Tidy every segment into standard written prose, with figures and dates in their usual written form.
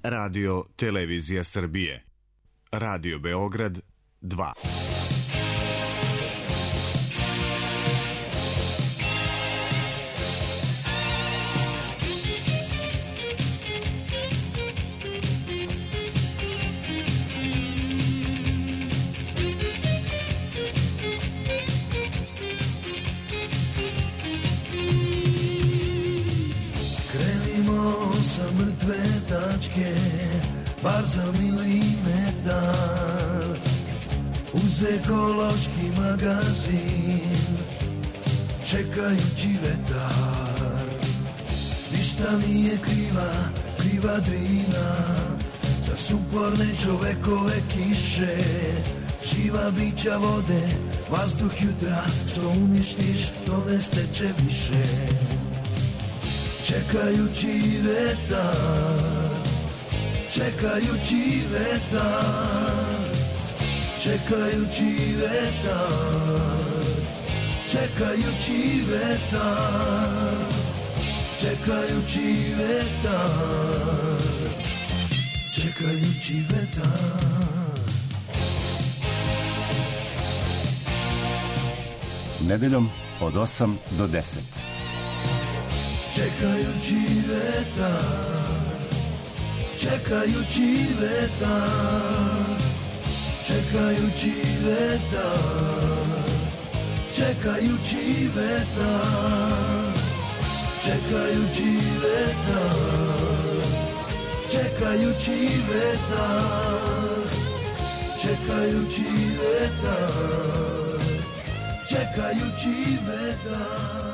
Radio Televizija Srbije. Radio Beograd 2. Bar za milimetar uz ekološki magazin čekajući vetar. Ništa nije kriva Drina za suporne čovekove kiše, živa bića vode, vazduh jutra, što uništiš to ne steče više. Čekajući vetar, čekajući vetar, čekajući vetar, čekajući vetar, čekajući vetar, čekajući vetar. Nedeljom od 8 do 10. Čekajući vetar, čekajući vetar, čekajući vetar, čekajući vetar, čekajući vetar, čekajući vetar, čekajući vetar, čekajući vetar.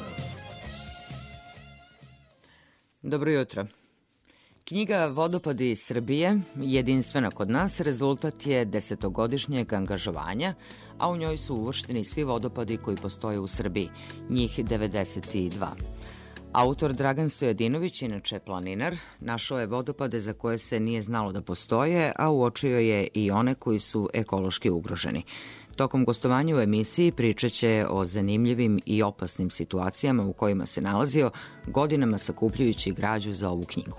Dobro jutro. Knjiga Vodopadi Srbije, jedinstvena kod nas, rezultat je 10-godišnjeg angažovanja, a u njoj su uvršteni svi vodopadi koji postoje u Srbiji, njih 92. Autor Dragan Stojadinović, inače planinar, našao je vodopade za koje se nije znalo da postoje, a uočio je i one koji su ekološki ugroženi. Tokom gostovanja u emisiji pričat će o zanimljivim i opasnim situacijama u kojima se nalazio, godinama sakupljajući građu za ovu knjigu.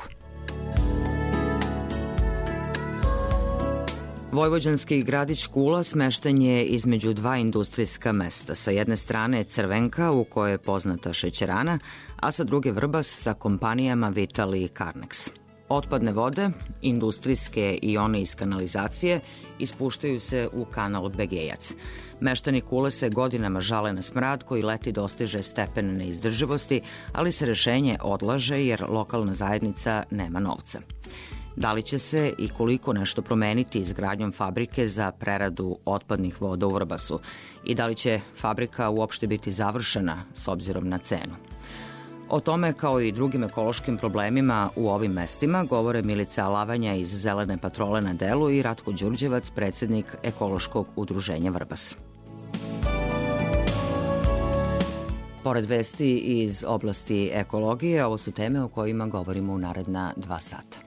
Vojvođanski gradić Kula smešten je između dva industrijska mesta. Sa jedne strane Crvenka, u kojoj je poznata šećerana, a sa druge Vrbas sa kompanijama Vitali i Carnex. Otpadne vode, industrijske i one iz kanalizacije, ispuštaju se u kanal Begejac. Meštani Kule se godinama žale na smrad koji leti dostiže stepen neizdrživosti, ali se rešenje odlaže jer lokalna zajednica nema novca. Da li će se i koliko nešto promeniti izgradnjom fabrike za preradu otpadnih voda u Vrbasu i da li će fabrika uopšte biti završena s obzirom na cenu? O tome, kao i drugim ekološkim problemima u ovim mestima, govore Milica Alavanja iz Zelene patrole na delu i Ratko Đurđevac, predsednik Ekološkog udruženja Vrbas. Pored vesti iz oblasti ekologije, ovo su teme o kojima govorimo u naredna 2 sata.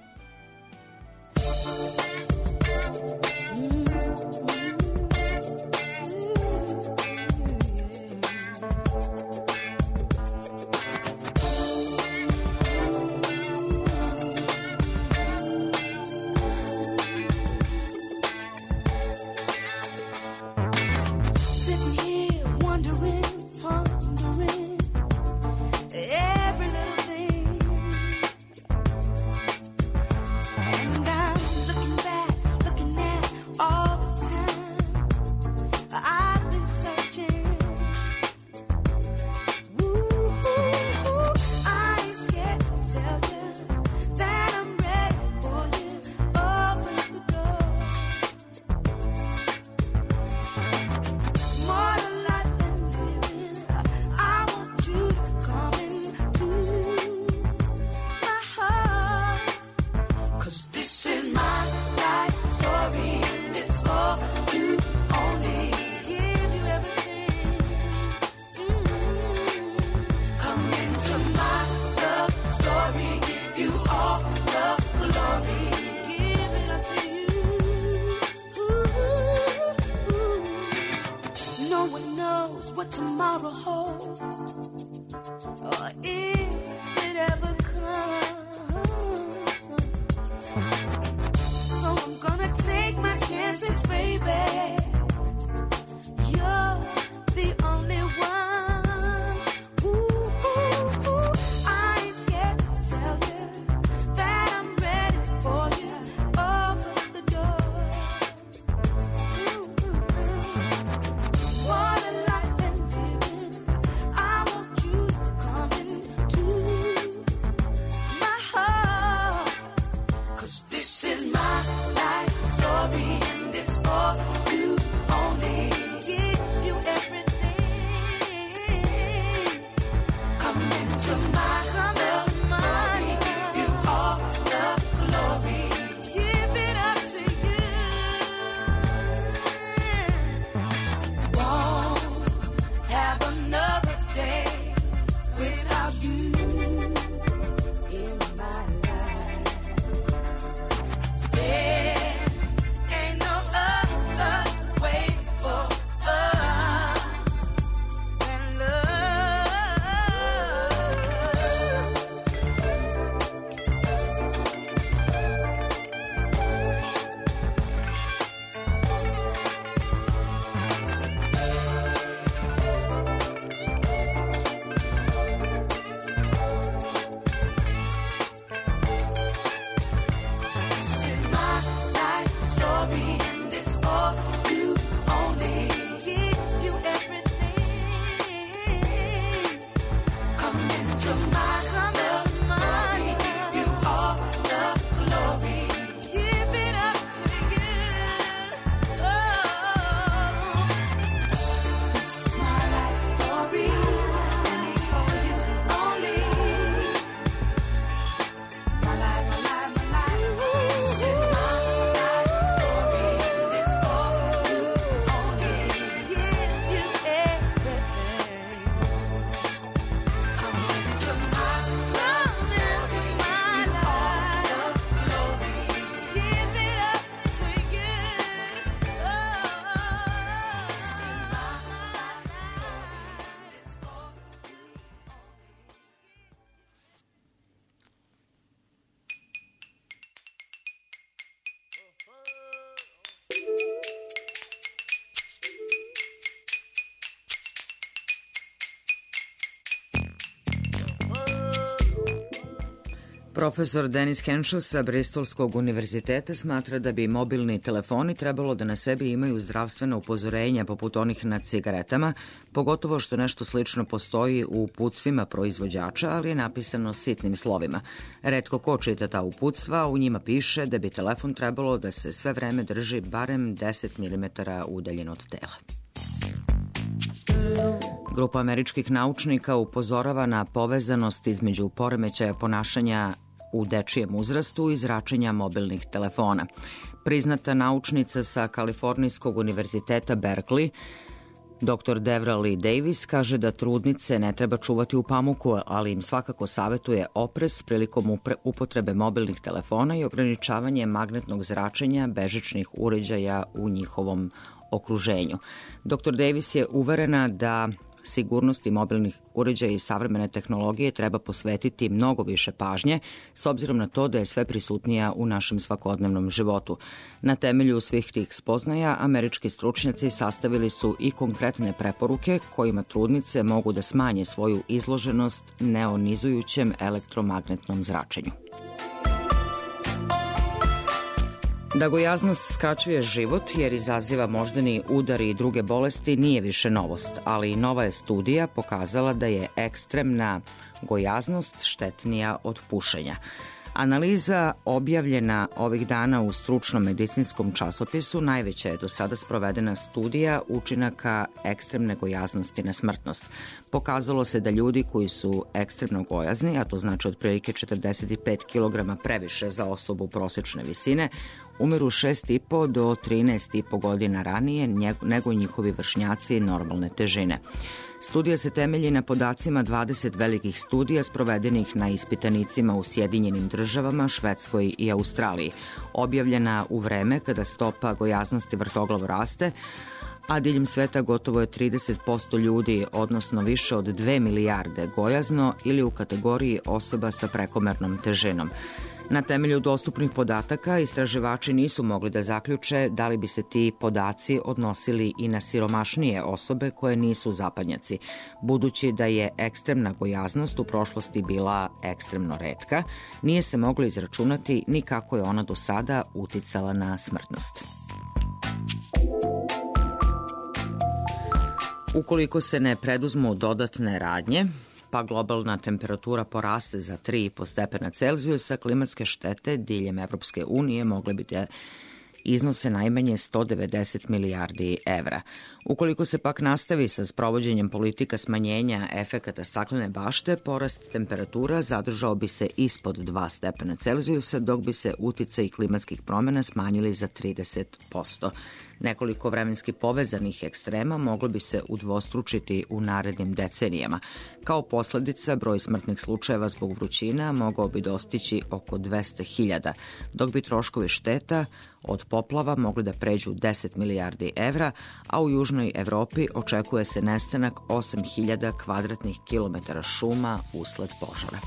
what tomorrow holds, or if it ever comes. Profesor Denis Henshaw sa Bristolskog univerziteta smatra da bi mobilni telefoni trebalo da na sebi imaju zdravstvena upozorenja poput onih na cigaretama, pogotovo što nešto slično postoji u uputstvima proizvođača, ali je napisano sitnim slovima. Retko ko čita ta uputstva, u njima piše da bi telefon trebalo da se sve vreme drži barem 10 mm udaljen od tela. Grupa američkih naučnika upozorava na povezanost između poremećaja ponašanja u dečijem uzrastu i zračenja mobilnih telefona. Priznata naučnica sa Kalifornijskog univerziteta Berkeley, dr. Devra Lee Davis, kaže da trudnice ne treba čuvati u pamuku, ali im svakako savetuje oprez prilikom upotrebe mobilnih telefona i ograničavanje magnetnog zračenja bežičnih uređaja u njihovom okruženju. Dr. Davis je uverena da sigurnosti mobilnih uređaja i savremene tehnologije treba posvetiti mnogo više pažnje, s obzirom na to da je sve prisutnija u našem svakodnevnom životu. Na temelju svih tih spoznaja, američki stručnjaci sastavili su i konkretne preporuke kojima trudnice mogu da smanje svoju izloženost neonizujućem elektromagnetnom zračenju. Da gojaznost skraćuje život jer izaziva moždani udar i druge bolesti nije više novost, ali nova je studija pokazala da je ekstremna gojaznost štetnija od pušenja. Analiza objavljena ovih dana u stručnom medicinskom časopisu najveća je do sada sprovedena studija učinaka ekstremne gojaznosti na smrtnost. Pokazalo se da ljudi koji su ekstremno gojazni, a to znači otprilike 45 kg previše za osobu prosječne visine, umiru 6,5 do 13,5 godina ranije nego njihovi vršnjaci normalne težine. Studija se temelji na podacima 20 velikih studija sprovedenih na ispitanicima u Sjedinjenim Državama, Švedskoj i Australiji, objavljena u vreme kada stopa gojaznosti vrtoglavo raste, a diljem sveta gotovo je 30% ljudi, odnosno više od 2 milijarde gojazno ili u kategoriji osoba sa prekomernom težinom. Na temelju dostupnih podataka istraživači nisu mogli da zaključe da li bi se ti podaci odnosili i na siromašnije osobe koje nisu zapadnjaci. Budući da je ekstremna gojaznost u prošlosti bila ekstremno retka, nije se moglo izračunati ni kako je ona do sada uticala na smrtnost. Ukoliko se ne preduzmu dodatne radnje, pa globalna temperatura poraste za 3,5 stepena Celzijusa, klimatske štete diljem Evropske unije mogle bi da iznose najmanje 190 milijardi evra. Ukoliko se pak nastavi sa sprovođenjem politika smanjenja efekata staklene bašte, porast temperatura zadržao bi se ispod 2 stepena Celzijusa, dok bi se uticaj klimatskih promjena smanjili za 30%. Nekoliko vremenski povezanih ekstrema moglo bi se udvostručiti u narednim decenijama. Kao posledica, broj smrtnih slučajeva zbog vrućina mogao bi dostići oko 200.000, dok bi troškovi šteta od poplava mogli da pređu 10 milijardi evra, a u južnoj Evropi očekuje se nestanak 8.000 kvadratnih kilometara šuma usled požara.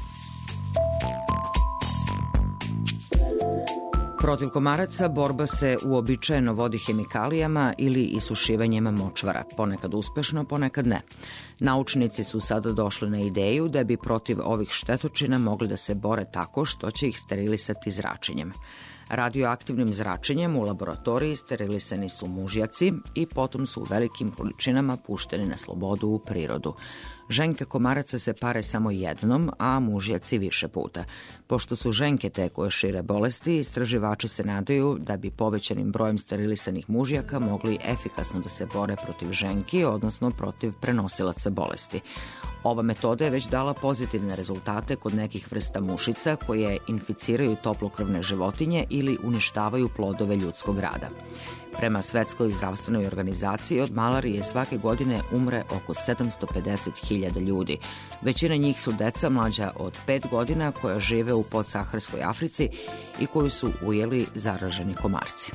Protiv komaraca borba se uobičajeno vodi hemikalijama ili isušivanjem močvara, ponekad uspešno, ponekad ne. Naučnici su sada došli na ideju da bi protiv ovih štetočina mogli da se bore tako što će ih sterilisati zračenjem. Radioaktivnim zračenjem u laboratoriji sterilisani su mužjaci i potom su u velikim količinama pušteni na slobodu u prirodu. Ženke komaraca se pare samo jednom, a mužjaci više puta. Pošto su ženke te koje šire bolesti, istraživači se nadaju da bi povećanim brojem sterilisanih mužjaka mogli efikasno da se bore protiv ženki, odnosno protiv prenosilaca bolesti. Ova metoda je već dala pozitivne rezultate kod nekih vrsta mušica koje inficiraju toplokrvne životinje ili uništavaju plodove ljudskog rada. Prema Svetskoj zdravstvenoj organizaciji od malarije svake godine umre oko 750.000 ljudi. Većina njih su deca mlađa od 5 godina koja žive u podsaharskoj Africi i koju su ujeli zaraženi komarci.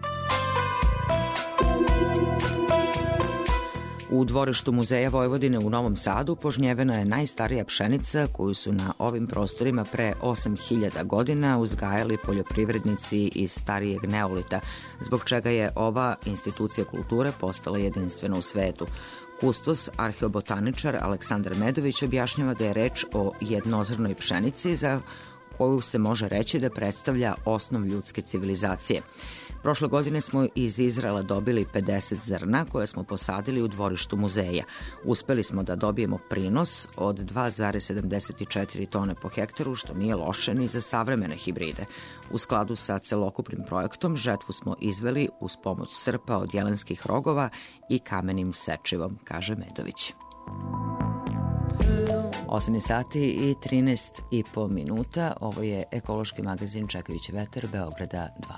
U dvorištu Muzeja Vojvodine u Novom Sadu požnjevena je najstarija pšenica koju su na ovim prostorima pre 8.000 godina uzgajali poljoprivrednici iz starijeg neolita, zbog čega je ova institucija kulture postala jedinstvena u svetu. Kustos, arheobotaničar Aleksandar Medović objašnjava da je reč o jednozrnoj pšenici za koju se može reći da predstavlja osnov ljudske civilizacije. Prošle godine smo iz Izraela dobili 50 zrna koje smo posadili u dvorištu muzeja. Uspeli smo da dobijemo prinos od 2,74 tone po hektaru, što nije loše ni za savremene hibride. U skladu sa celokupnim projektom žetvu smo izveli uz pomoć srpa od jelenskih rogova i kamenim sečivom, kaže Medović. 8 sati i 13,5 minuta. Ovo je ekološki magazin Čekajući vetar Beograda 2.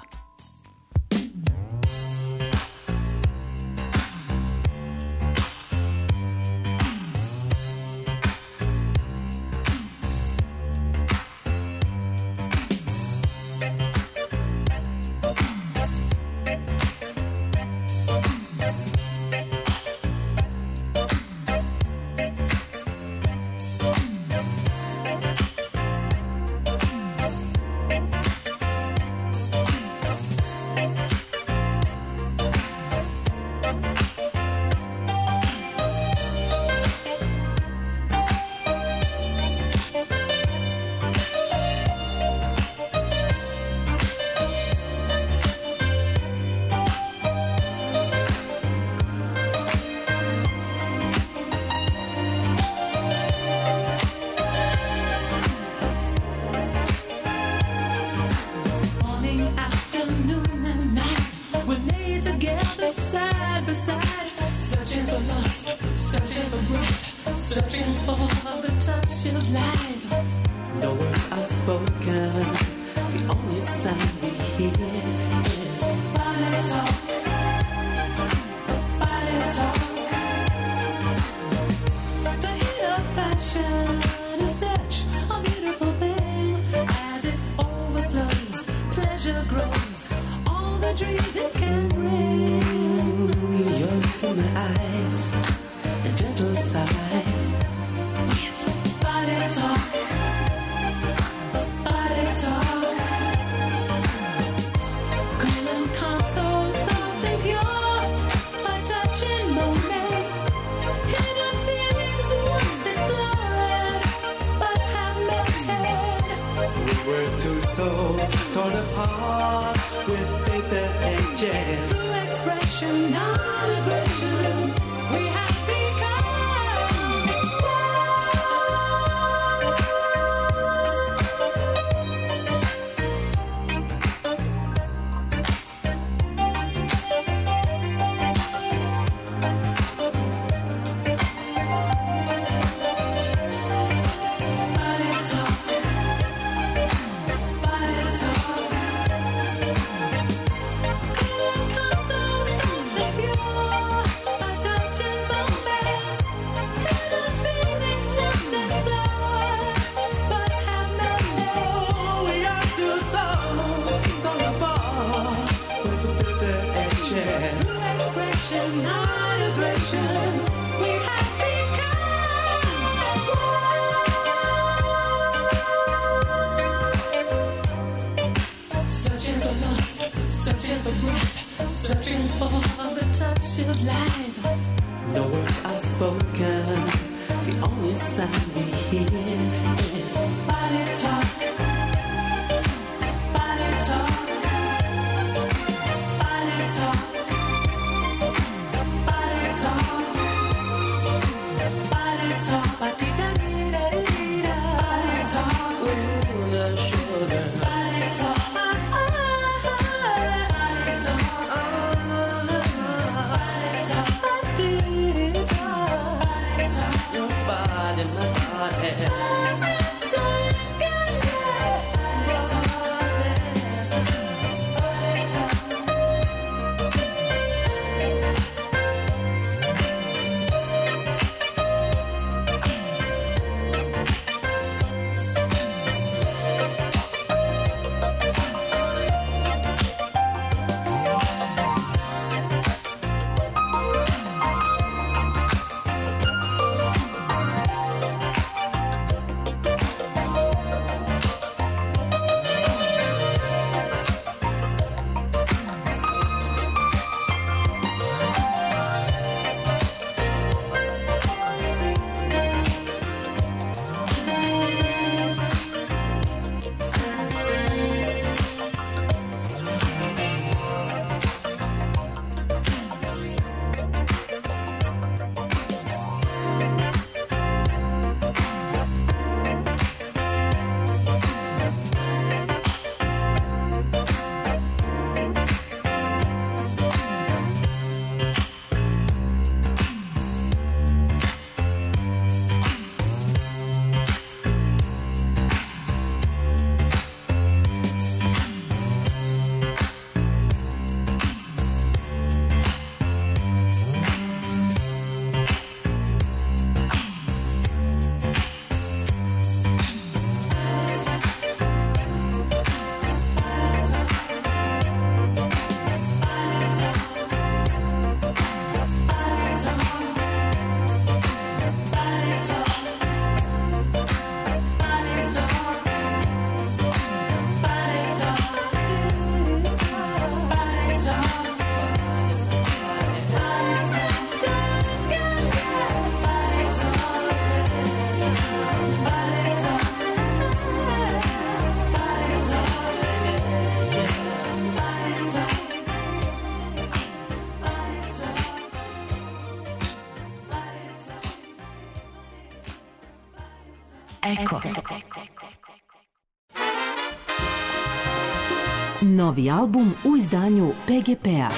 Novi album u izdanju PGP-a.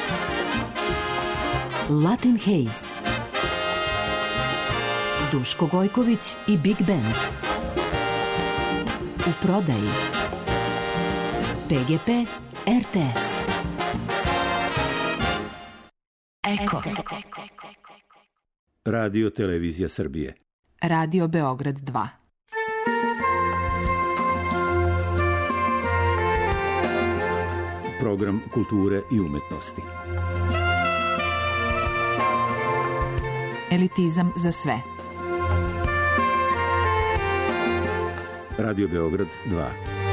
Latin Haze. Duško Gojković i Big Band. U prodaji. PGP RTS. Eko. Radio Televizija Srbije. Radio Beograd 2. Program kulture i umetnosti. Elitizam za sve. Radio Beograd 2.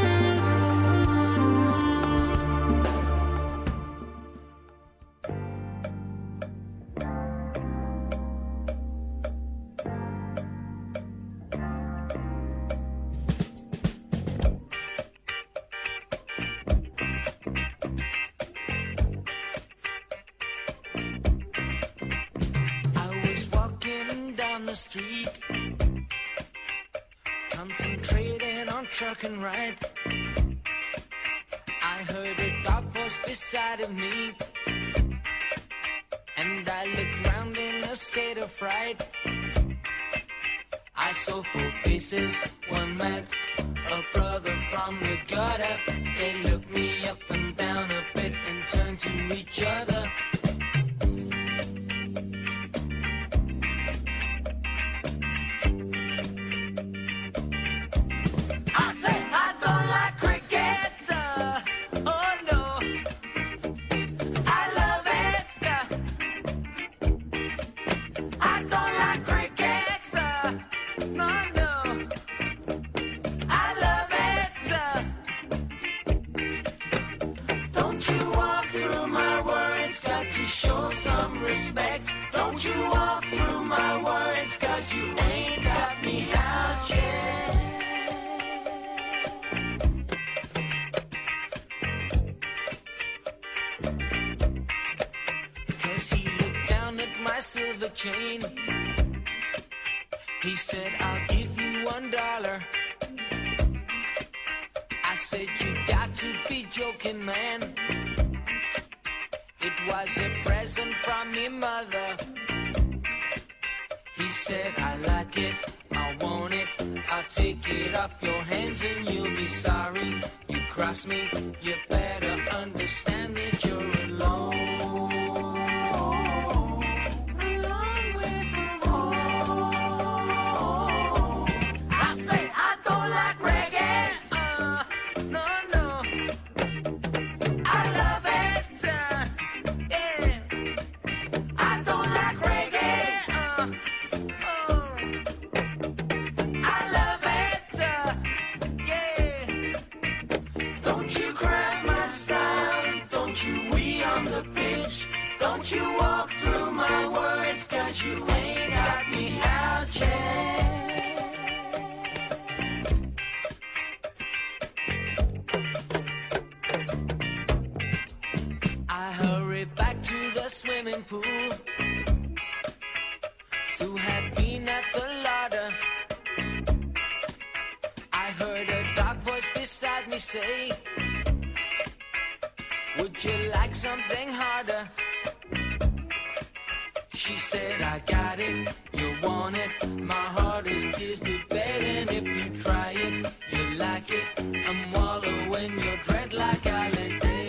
Chain. He said, I'll give you $1. I said, you got to be joking, man. It was a present from your mother. He said, I like it, I want it, I'll take it off your hands and you'll be sorry. You cross me, you better understand that you're alone. Swimming pool to have been at the larder. I heard a dark voice beside me say, would you like something harder? She said, I got it, you want it, my heart is tears to bed, and if you try it, you like it, I'm wallow in your dread like I lay dead.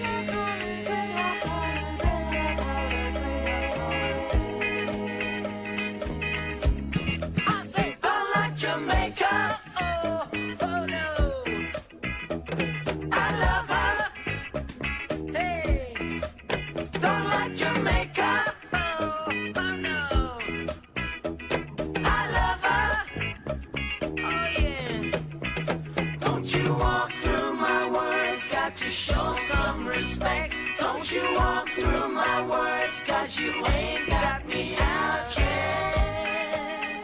Show some respect. Don't you walk through my words, 'cause you ain't got me out yet.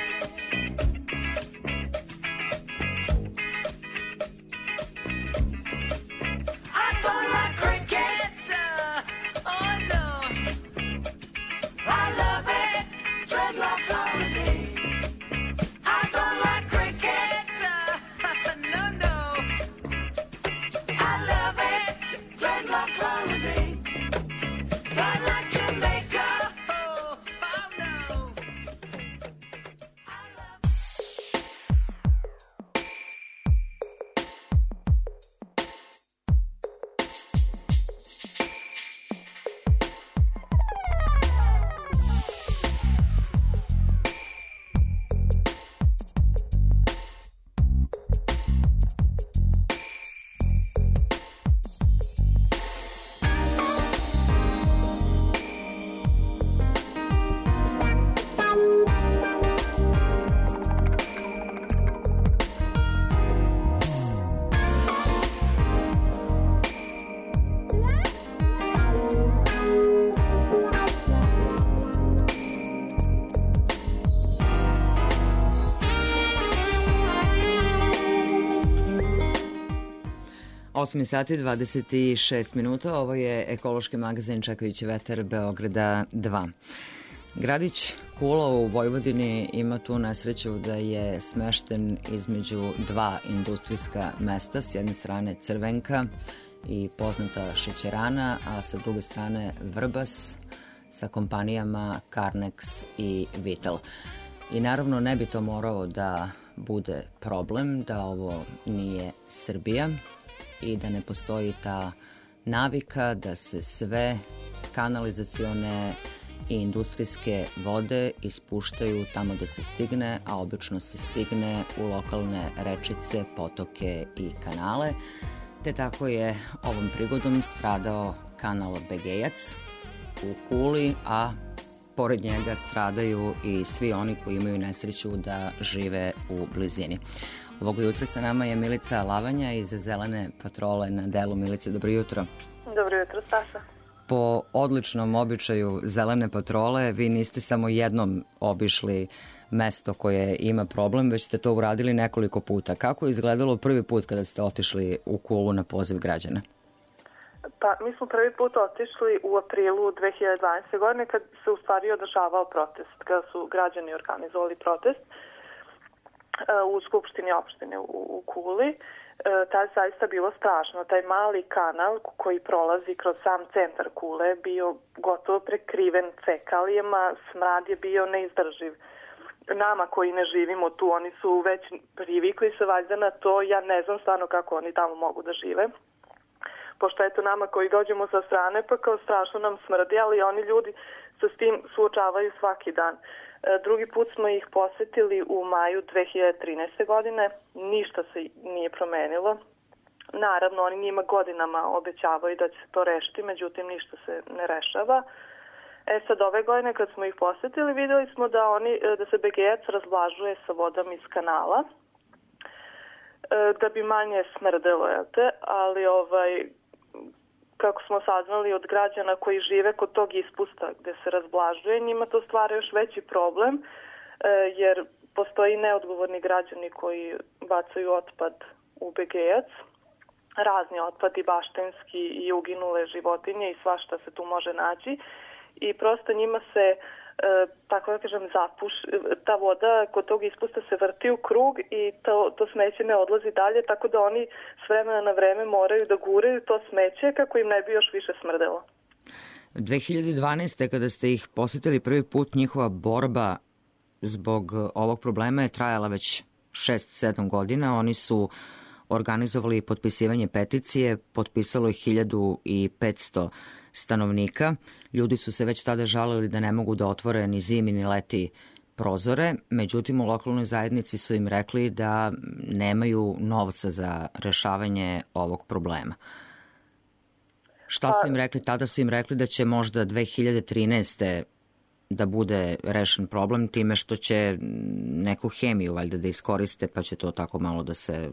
I don't like crickets, oh no. I love it, dreadlock holiday. I don't like crickets, no, no. I love it. 8 sati 26 minuta. Ovo je ekološki magazin Čekajući vetar Beograda 2. Gradić Kula u Vojvodini ima tu nesreću da je smešten između dva industrijska mesta. S jedne strane Crvenka i poznata šećerana, a sa druge strane Vrbas sa kompanijama Carnex i Vital. I naravno ne bi to morao da bude problem, da ovo nije Srbija i da ne postoji ta navika da se sve kanalizacione i industrijske vode ispuštaju tamo da se stigne, a obično se stigne u lokalne rečice, potoke i kanale. Te tako je ovom prigodom stradao kanal Begejac u Kuli, a pored njega stradaju i svi oni koji imaju nesreću da žive u blizini. Ovog jutra sa nama je Milica Lavanja iz Zelene patrole na delu. Milice, dobro jutro. Dobro jutro, Staša. Po odličnom običaju Zelene patrole, vi niste samo jednom obišli mesto koje ima problem, već ste to uradili nekoliko puta. Kako je izgledalo prvi put kada ste otišli u Kulu na poziv građana? Pa, mi smo prvi put otišli u aprilu 2012. godine kad se u stvari održavao protest, kada su građani organizovali protest u Skupštini opštine u Kuli. Tad zaista bilo strašno. Taj mali kanal koji prolazi kroz sam centar Kule bio gotovo prekriven fekalijama, smrad je bio neizdrživ. Nama koji ne živimo tu, oni su već privikli se valjda na to, ja ne znam stvarno kako oni tamo mogu da žive. Pošto eto nama koji dođemo sa strane pa kao strašno nam smrdi, ali oni ljudi se s tim suočavaju svaki dan. Drugi put smo ih posetili u maju 2013. godine, ništa se nije promenilo. Naravno, oni njima godinama obećavaju da će se to rešiti, međutim ništa se ne rešava. Sad ove godine kad smo ih posetili videli smo da se Begejac razvlažuje sa vodom iz kanala, da bi manje smrdelo, ali kako smo saznali od građana koji žive kod tog ispusta gde se razvlažuje, njima to stvara još veći problem, jer postoji neodgovorni građani koji bacaju otpad u Begejac, razni otpad i baštenski i uginule životinje i svašta se tu može naći i prosto njima se tako da kažem, ta voda kod tog ispusta se vrti u krug i to smeće ne odlazi dalje, tako da oni s vremena na vreme moraju da guraju to smeće kako im ne bi još više smrdelo. 2012. kada ste ih posetili prvi put, njihova borba zbog ovog problema je trajala već 6-7 godina. Oni su organizovali potpisivanje peticije, potpisalo je 1500 stanovnika. Ljudi su se već tada žalili da ne mogu da otvore ni zimi ni leti prozore, međutim u lokalnoj zajednici su im rekli da nemaju novca za rešavanje ovog problema. Šta su im rekli? Tada su im rekli da će možda 2013. da bude rešen problem time što će neku hemiju valjda da iskoriste, pa će to tako malo da se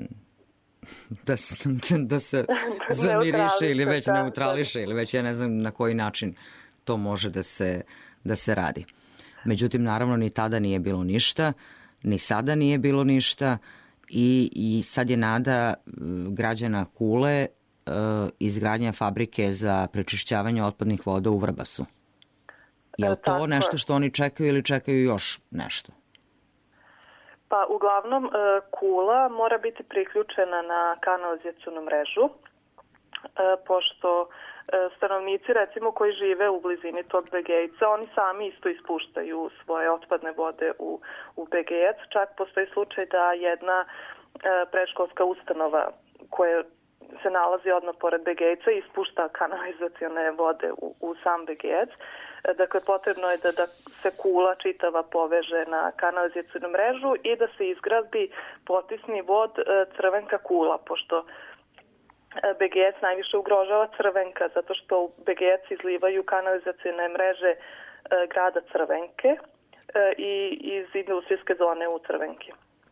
zamiriše ili već neutrališe ili već ja ne znam na koji način to može da se radi. Međutim, naravno, ni tada nije bilo ništa, ni sada nije bilo ništa i sad je nada građana Kule izgradnja fabrike za prečišćavanje otpadnih voda u Vrbasu. Je li to nešto što oni čekaju ili čekaju još nešto? Pa uglavnom Kula mora biti priključena na kanalizacionu mrežu, pošto stanovnici recimo koji žive u blizini tog Begejca, oni sami isto ispuštaju svoje otpadne vode u Begejac. Čak postoji slučaj da jedna predškolska ustanova koja se nalazi odmah pored Begejca ispušta kanalizacione vode u sam Begejac. Dakle, potrebno je da se Kula čitava poveže na kanalizacionu mrežu i da se izgradi potisni vod Crvenka Kula, pošto Begejac najviše ugrožava Crvenka, zato što u Begejac izlivaju kanalizacione mreže grada Crvenke i iz industrijske zone u Crvenki.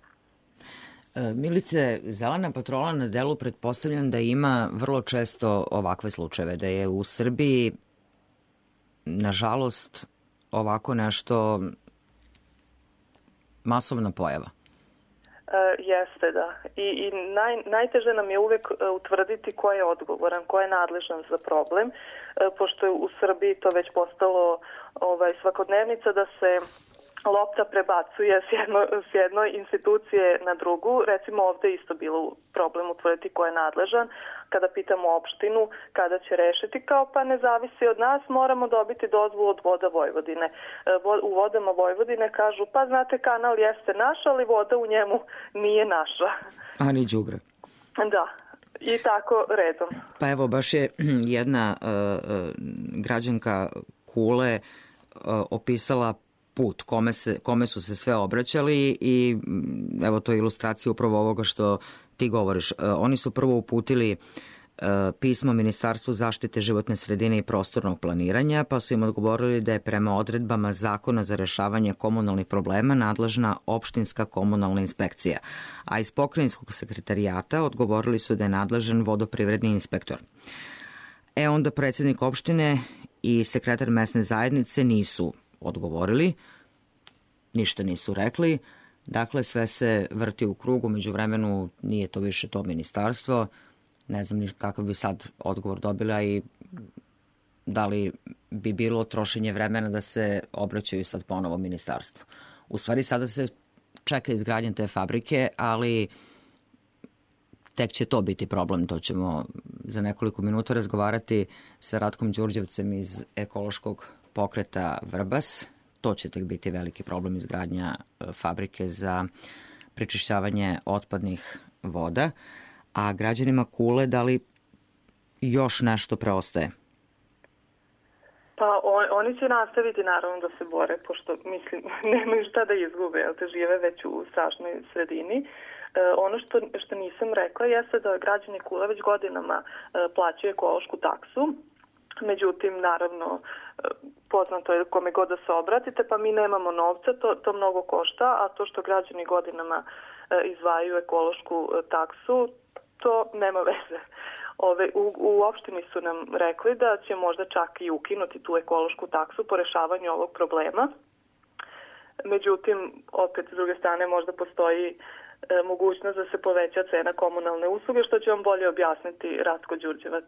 Milice, Zelena patrola na delu pretpostavljam da ima vrlo često ovakve slučajeve, da je u Srbiji nažalost ovako nešto masovna pojava. Jeste, da. I najteže nam je uvek utvrditi ko je odgovoran, ko je nadležan za problem, pošto je u Srbiji to već postalo svakodnevnica da se lopta prebacuje s jedne institucije na drugu. Recimo ovde je isto bilo problem utvrditi ko je nadležan. Kada pitamo opštinu kada će rešiti, kao pa ne zavisi od nas, moramo dobiti dozvolu od Voda Vojvodine. U Vodama Vojvodine kažu pa znate kanal jeste naš, ali voda u njemu nije naša. A ni đubre. Da. I tako redom. Pa evo, baš je jedna građanka Kule opisala put kome su se sve obraćali i evo to je ilustracija upravo ovoga što ti govoriš. Oni su prvo uputili pismo Ministarstvu zaštite životne sredine i prostornog planiranja, pa su im odgovorili da je prema odredbama Zakona za rešavanje komunalnih problema nadležna opštinska komunalna inspekcija, a iz pokrajinskog sekretarijata odgovorili su da je nadležan vodoprivredni inspektor. Onda predsjednik opštine i sekretar mesne zajednice nisu odgovorili, ništa nisu rekli, dakle sve se vrti u krugu, među vremenu nije to više to ministarstvo, ne znam ni kakav bi sad odgovor dobila i da li bi bilo trošenje vremena da se obraćaju sad ponovo ministarstvu. U stvari sada se čeka izgradnja te fabrike, ali tek će to biti problem, to ćemo za nekoliko minuta razgovarati sa Ratkom Đurđevcem iz ekološkog pokreta Vrbas. To će tek biti veliki problem, izgradnja fabrike za prečišćavanje otpadnih voda. A građanima Kule da li još nešto preostaje? Pa oni će nastaviti naravno da se bore, pošto mislim nemaju šta da izgube, jer te žive već u strašnoj sredini. Ono što nisam rekla jeste da građani Kule već godinama plaćaju ekološku taksu. Međutim, naravno, poznato je kome god da se obratite, pa mi nemamo novca, to mnogo košta, a to što građani godinama izdvajaju ekološku taksu, to nema veze. U opštini su nam rekli da će možda čak i ukinuti tu ekološku taksu po rešavanju ovog problema. Međutim, opet s druge strane možda postoji mogućnost da se poveća cena komunalne usluge, što će vam bolje objasniti Ratko Đurđevac.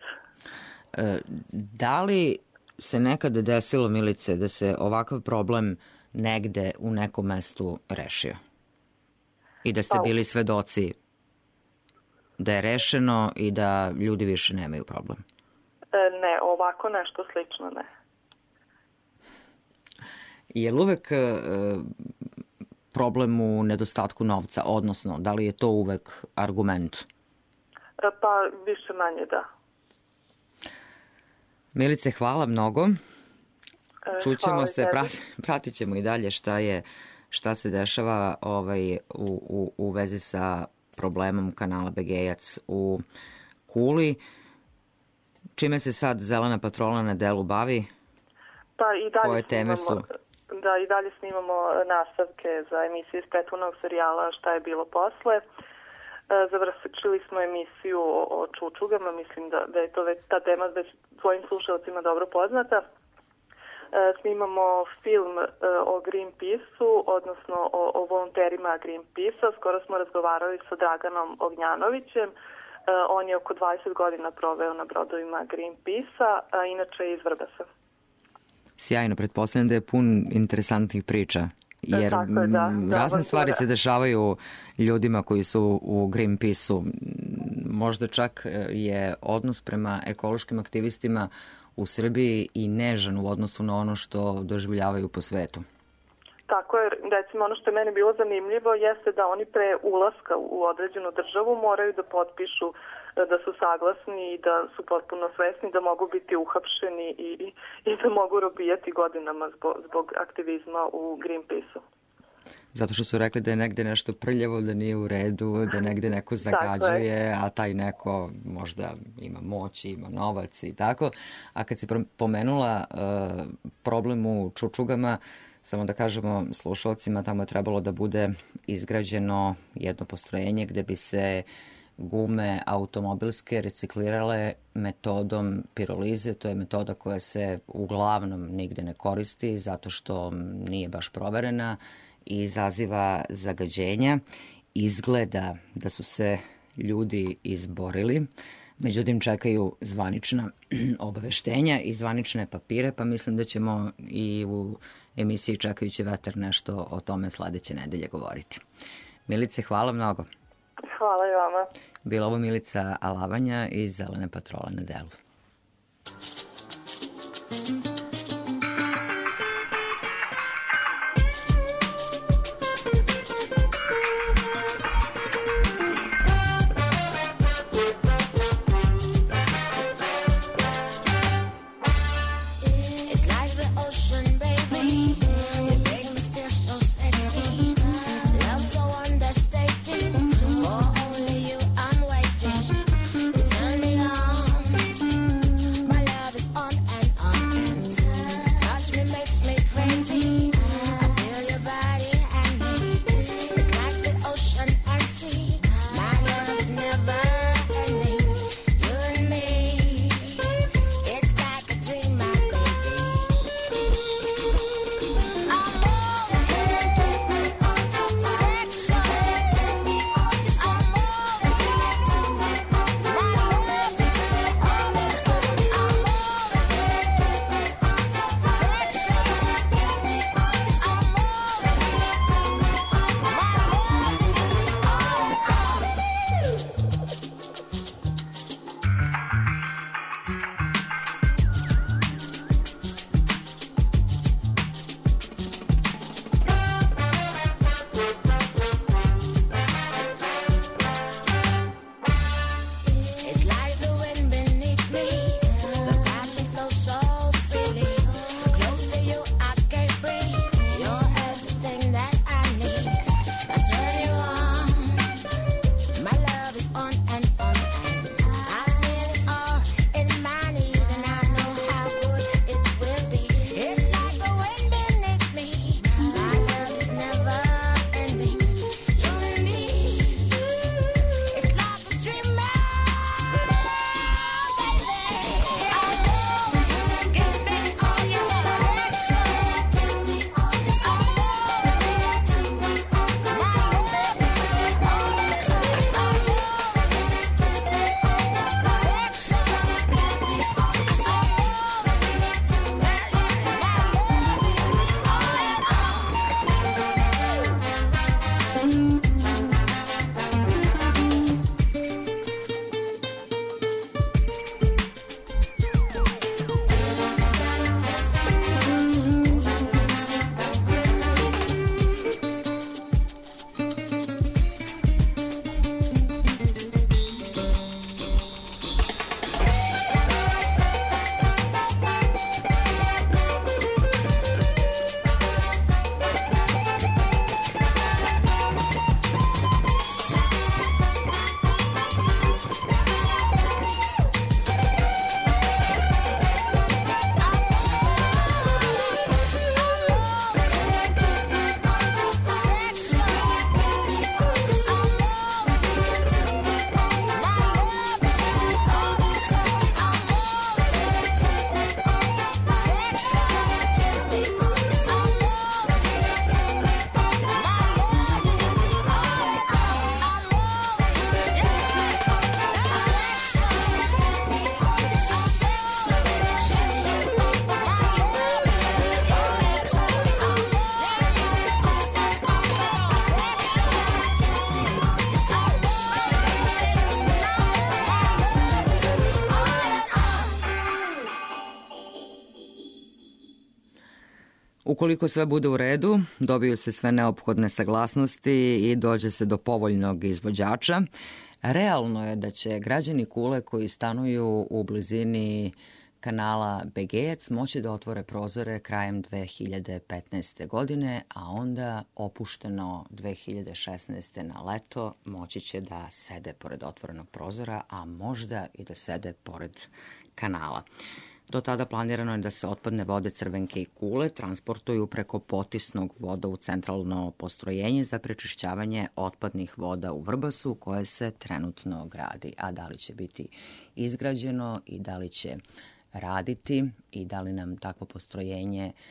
Da li se nekada desilo, Milice, da se ovakav problem negde u nekom mestu rešio? I da ste bili svedoci da je rešeno i da ljudi više nemaju problem? Ne, ovako nešto slično ne. Je li uvek problem u nedostatku novca, odnosno da li je to uvek argument? Pa više manje da. Milice, hvala mnogo. Čućemo se, pratit ćemo i dalje šta se dešava u vezi sa problemom kanala Begejac u Kuli. Čime se sad Zelena patrola na delu bavi? Pa i dalje koje teme su? Da, i dalje snimamo nastavke za emisiju iz prethodnog serijala Šta je bilo posle. Završili smo emisiju o čučugama, mislim da je to već ta tema već svojim slušalcima dobro poznata. Snimamo film o Greenpeace-u, odnosno o volonterima Greenpeace-a. Skoro smo razgovarali sa Draganom Ognjanovićem. On je oko 20 godina proveo na brodovima Greenpeace-a, a inače je iz Vrbasa. Sjajno, pretpostavljam da je pun interesantnih priča, jer razne stvari se dešavaju ljudima koji su u Greenpeace-u. Možda čak je odnos prema ekološkim aktivistima u Srbiji i nežan u odnosu na ono što doživljavaju po svetu. Tako je, recimo ono što je meni bilo zanimljivo jeste da oni pre ulaska u određenu državu moraju da potpišu da su saglasni i da su potpuno svesni da mogu biti uhapšeni i da mogu robijati godinama zbog aktivizma u Greenpeace-u. Zato što su rekli da je negde nešto prljavo, da nije u redu, da negde neko zagađuje, a taj neko možda ima moć, ima novac i tako. A kad si pomenula problem u čučugama, samo da kažemo slušalcima, tamo je trebalo da bude izgrađeno jedno postrojenje gde bi se gume automobilske reciklirale metodom pirolize. To je metoda koja se uglavnom nigde ne koristi zato što nije baš proverena i izaziva zagađenja izgleda da su se ljudi izborili, međutim čekaju zvanična obaveštenja i zvanične papire, pa mislim da ćemo i u emisiji Čekajući vetar nešto o tome sledeće nedelje govoriti. Milice, hvala mnogo. Hvala i vama. Bila ovo Milica Alavanja iz Zelene patrole na delu. Ukoliko sve bude u redu, dobiju se sve neophodne saglasnosti i dođe se do povoljnog izvođača. Realno je da će građani Kule koji stanuju u blizini kanala Begejac moći da otvore prozore krajem 2015. godine, a onda opušteno 2016. na leto moći će da sede pored otvorenog prozora, a možda i da sede pored kanala. Do tada planirano je da se otpadne vode Crvenke i Kule transportuju preko potisnog voda u centralno postrojenje za prečišćavanje otpadnih voda u Vrbasu koje se trenutno gradi. A da li će biti izgrađeno i da li će raditi i da li nam takvo postrojenje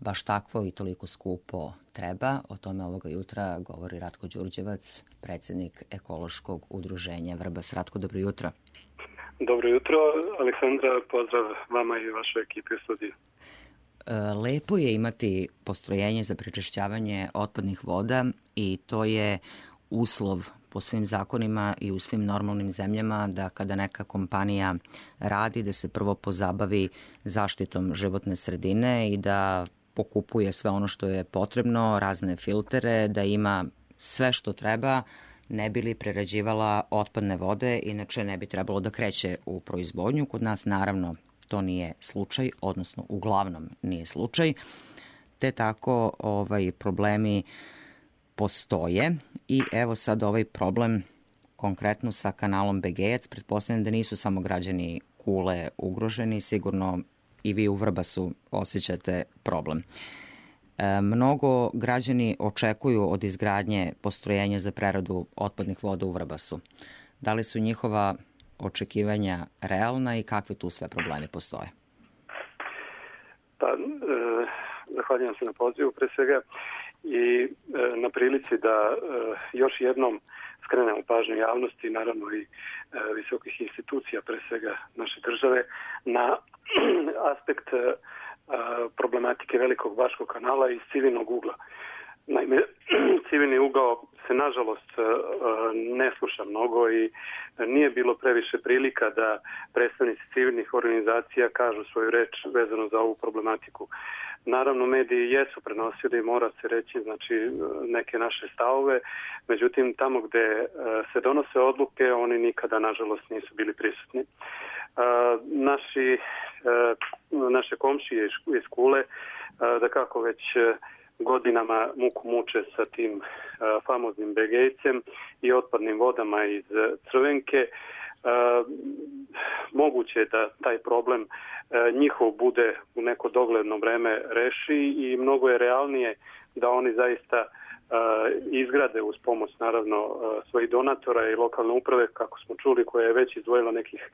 baš takvo i toliko skupo treba. O tome ovoga jutra govori Ratko Đurđevac, predsjednik ekološkog udruženja Vrbas. Ratko, dobro jutro. Dobro jutro, Aleksandra, pozdrav vama i vašoj ekipi u studiju. Lepo je imati postrojenje za prečišćavanje otpadnih voda i to je uslov po svim zakonima i u svim normalnim zemljama da kada neka kompanija radi, da se prvo pozabavi zaštitom životne sredine i da pokupuje sve ono što je potrebno, razne filtere, da ima sve što treba, ne bi li prerađivala otpadne vode, inače ne bi trebalo da kreće u proizvodnju. Kod nas naravno to nije slučaj, odnosno uglavnom nije slučaj, te tako problemi postoje i evo sad ovaj problem konkretno sa kanalom Begejac, pretpostavljam da nisu samo građani Kule ugroženi, sigurno i vi u Vrbasu osjećate problem. Mnogo građani očekuju od izgradnje postrojenja za preradu otpadnih voda u Vrbasu. Da li su njihova očekivanja realna i kakvi tu sve problemi postoje? Pa, zahvaljujem se na pozivu pre svega i na prilici da još jednom skrenemo pažnju javnosti, naravno i visokih institucija, pre svega naše države, na aspekt problematike Velikog Bačkog kanala iz civilnog ugla. Naime, civilni ugao se nažalost ne sluša mnogo i nije bilo previše prilika da predstavnici civilnih organizacija kažu svoju reč vezano za ovu problematiku. Naravno, mediji jesu prenosili, mora se reći, znači neke naše stavove, međutim tamo gde se donose odluke, oni nikada nažalost nisu bili prisutni. Naše komšije iz Kule, da kako već godinama muku muče sa tim famoznim Begejcem i otpadnim vodama iz Crvenke. Moguće je da taj problem njihov bude u neko dogledno vreme reši i mnogo je realnije da oni zaista izgrade uz pomoć naravno svojih donatora i lokalne uprave, kako smo čuli, koja je već izdvojila nekih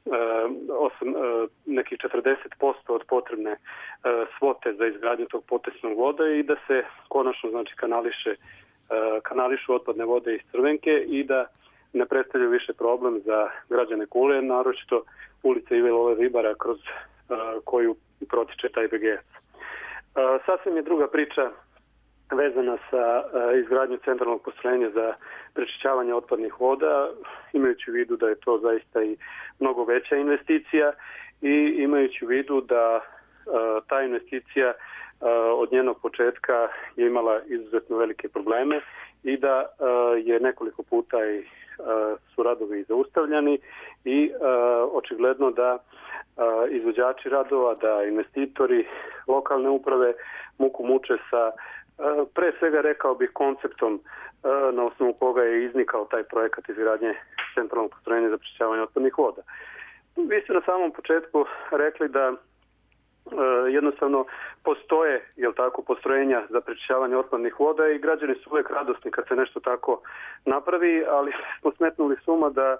40% od potrebne svote za izgradnju tog potesnog voda i da se konačno znači kanališu otpadne vode iz Crvenke i da ne predstavljaju više problem za građane Kule, naročito ulica Ive Lole Ribara kroz koju protiče taj Begejac. Sasvim je druga priča vezana sa izgradnju centralnog postrojenja za prečišćavanje otpadnih voda, imajući u vidu da je to zaista i mnogo veća investicija i imajući u vidu da ta investicija od njenog početka je imala izuzetno velike probleme i da je nekoliko puta i su radovi zaustavljani i očigledno da izvođači radova, da investitori, lokalne uprave muku muče sa pre svega rekao bih konceptom na osnovu koga je iznikao taj projekat izgradnje centralnog postrojenja za prečišćavanje otpadnih voda. Vi ste na samom početku rekli da jednostavno postoje, postrojenja za prečišćavanje otpadnih voda i građani su uvijek radosni kad se nešto tako napravi, ali smo smetnuli s uma da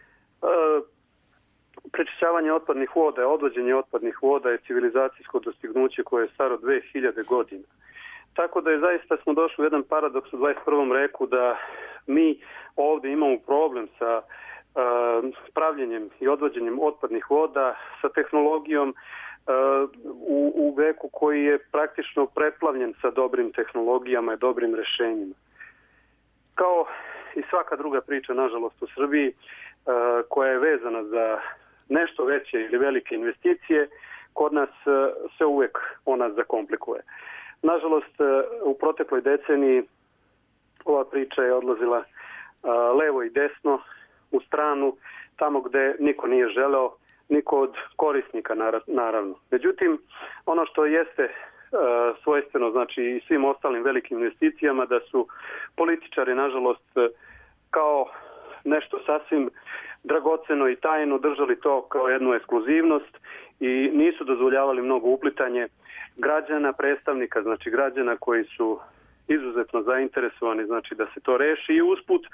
prečišćavanje otpadnih voda, odvođenje otpadnih voda je civilizacijsko dostignuće koje je staro 2000 godina. Tako da je zaista smo došli u jedan paradoks u 21. veku da mi ovdje imamo problem sa pravljenjem i odvođenjem otpadnih voda, sa tehnologijom u veku koji je praktično preplavljen sa dobrim tehnologijama i dobrim rešenjima. Kao i svaka druga priča, nažalost, u Srbiji, koja je vezana za nešto veće ili velike investicije, kod nas se uvijek ona zakomplikuje. Nažalost, u protekloj deceniji ova priča je odlazila levo i desno, u stranu, tamo gde niko nije želeo, niko od korisnika naravno. Međutim, ono što jeste svojstveno, znači i svim ostalim velikim investicijama, da su političari, nažalost, kao nešto sasvim dragoceno i tajno držali to kao jednu ekskluzivnost i nisu dozvoljavali mnogo uplitanje građana, predstavnika, znači građana koji su izuzetno zainteresovani, znači da se to reši i usput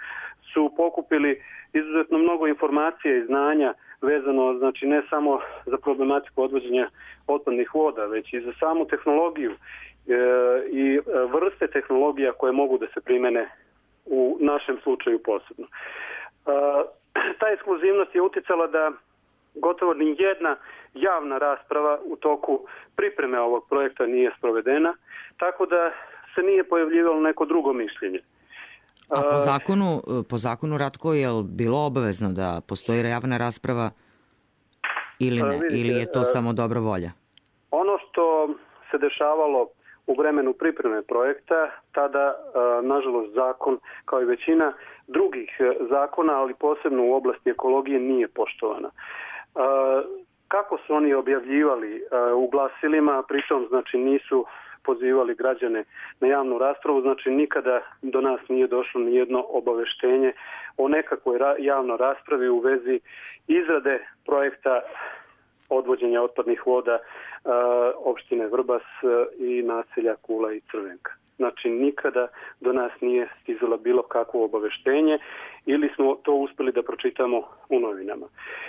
su pokupili izuzetno mnogo informacija i znanja vezano, znači ne samo za problematiku odvođenja otpadnih voda, već i za samu tehnologiju i vrste tehnologija koje mogu da se primene u našem slučaju posebno. Ta ekskluzivnost je uticala da gotovo ni jedna javna rasprava u toku pripreme ovog projekta nije sprovedena, tako da se nije pojavljivalo neko drugo mišljenje. A po zakonu, Ratko, je li bilo obavezno da postoji javna rasprava ili ne? Ili je to samo dobra volja? Ono što se dešavalo u vremenu pripreme projekta, tada, nažalost, zakon, kao i većina drugih zakona, ali posebno u oblasti ekologije, nije poštovana. Kako su oni objavljivali u glasilima, pritom znači nisu pozivali građane na javnu raspravu, znači nikada do nas nije došlo ni jedno obaveštenje o nekakvoj javnoj raspravi u vezi izrade projekta odvođenja otpadnih voda opštine Vrbas i naselja Kula i Crvenka. Znači nikada do nas nije stizalo bilo kakvo obaveštenje ili smo to uspeli da pročitamo u novinama.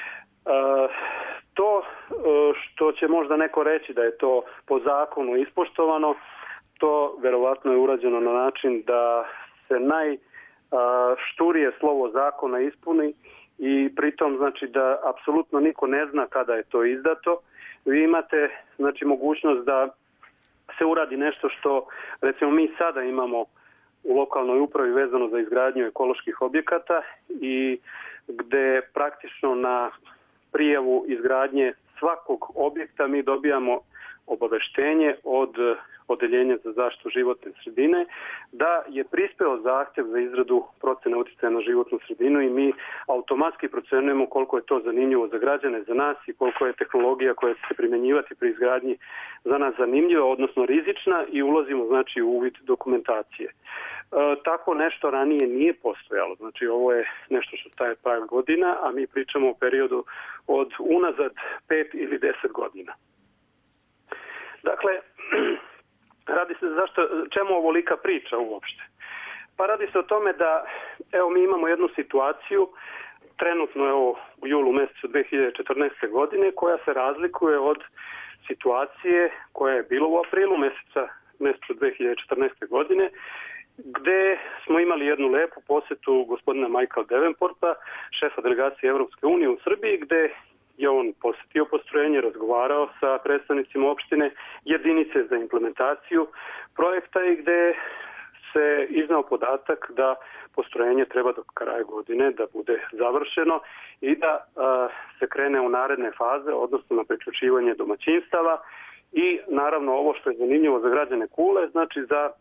To što će možda neko reći da je to po zakonu ispoštovano, to verovatno je urađeno na način da se najšturije slovo zakona ispuni i pritom znači da apsolutno niko ne zna kada je to izdato. Vi imate znači mogućnost da se uradi nešto što recimo mi sada imamo u lokalnoj upravi vezano za izgradnju ekoloških objekata i gde praktično na prijavu izgradnje svakog objekta mi dobijamo obaveštenje od Odeljenja za zaštitu životne sredine da je prispeo zahtjev za izradu procene uticaja na životnu sredinu i mi automatski procenujemo koliko je to zanimljivo za građane, za nas i koliko je tehnologija koja će se primjenjivati pri izgradnji za nas zanimljiva, odnosno rizična i ulazimo znači u uvid dokumentacije. Tako nešto ranije nije postojalo, znači ovo je nešto što staje par godina, a mi pričamo o periodu od unazad 5 ili 10 godina. Dakle, radi se čemu ovolika priča uopšte? Pa radi se o tome da evo mi imamo jednu situaciju trenutno evo u julu mesecu 2014. godine koja se razlikuje od situacije koja je bila u aprilu mesecu 2014. godine gde smo imali jednu lepu posetu gospodina Michaela Davenporta, šefa delegacije Evropske unije u Srbiji, gde je on posetio postrojenje, razgovarao sa predstavnicima opštine, jedinice za implementaciju projekta i gde se iznao podatak da postrojenje treba do kraja godine da bude završeno i da se krene u naredne faze, odnosno na priključivanje domaćinstava i naravno ovo što je zanimljivo za građane Kule, znači da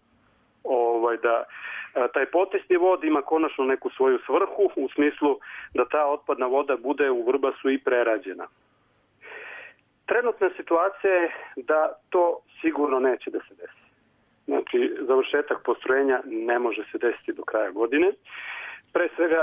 taj potisni vod ima konačno neku svoju svrhu u smislu da ta otpadna voda bude u Vrbasu i prerađena. Trenutna situacija je da to sigurno neće da se desi. Znači, završetak postrojenja ne može se desiti do kraja godine. Pre svega,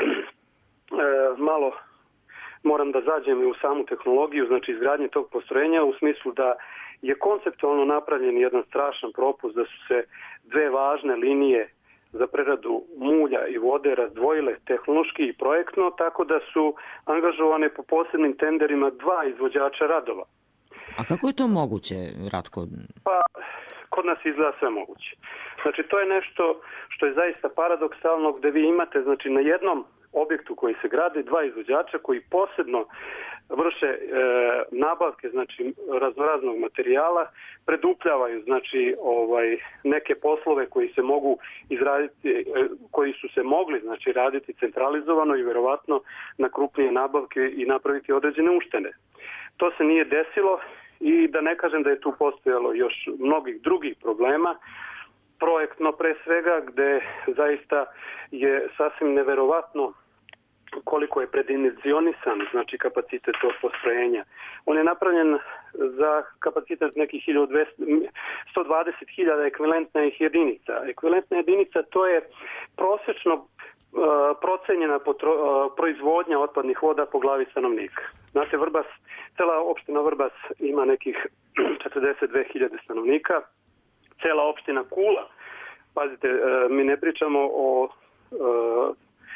malo moram da zađem i u samu tehnologiju, znači izgradnje tog postrojenja u smislu da je konceptualno napravljen jedan strašan propust da su se dve važne linije za preradu mulja i vode razdvojile tehnološki i projektno, tako da su angažovane po posebnim tenderima dva izvođača radova. A kako je to moguće, Ratko? Pa, kod nas izgleda sve moguće. Znači, to je nešto što je zaista paradoksalno, gde vi imate, znači, na jednom objektu koji se grade dva izvođača koji posebno vrše nabavke, znači raznoraznog materijala, predupljavaju znači neke poslove koji se mogu izraditi, koji su se mogli znači raditi centralizovano i verovatno na krupnije nabavke i napraviti određene uštede. To se nije desilo i da ne kažem da je tu postojalo još mnogih drugih problema, projektno pre svega, gde zaista je sasvim neverovatno koliko je predimenzionisan, znači kapacitet tog postrojenja. On je napravljen za kapacitet nekih 120.000 ekvivalentnih jedinica. Ekvivalentna jedinica to je prosečno procenjena proizvodnja otpadnih voda po glavi stanovnika. Znate, Vrbas, cela opština Vrbas ima nekih 42.000 stanovnika, cela opština Kula, pazite, mi ne pričamo o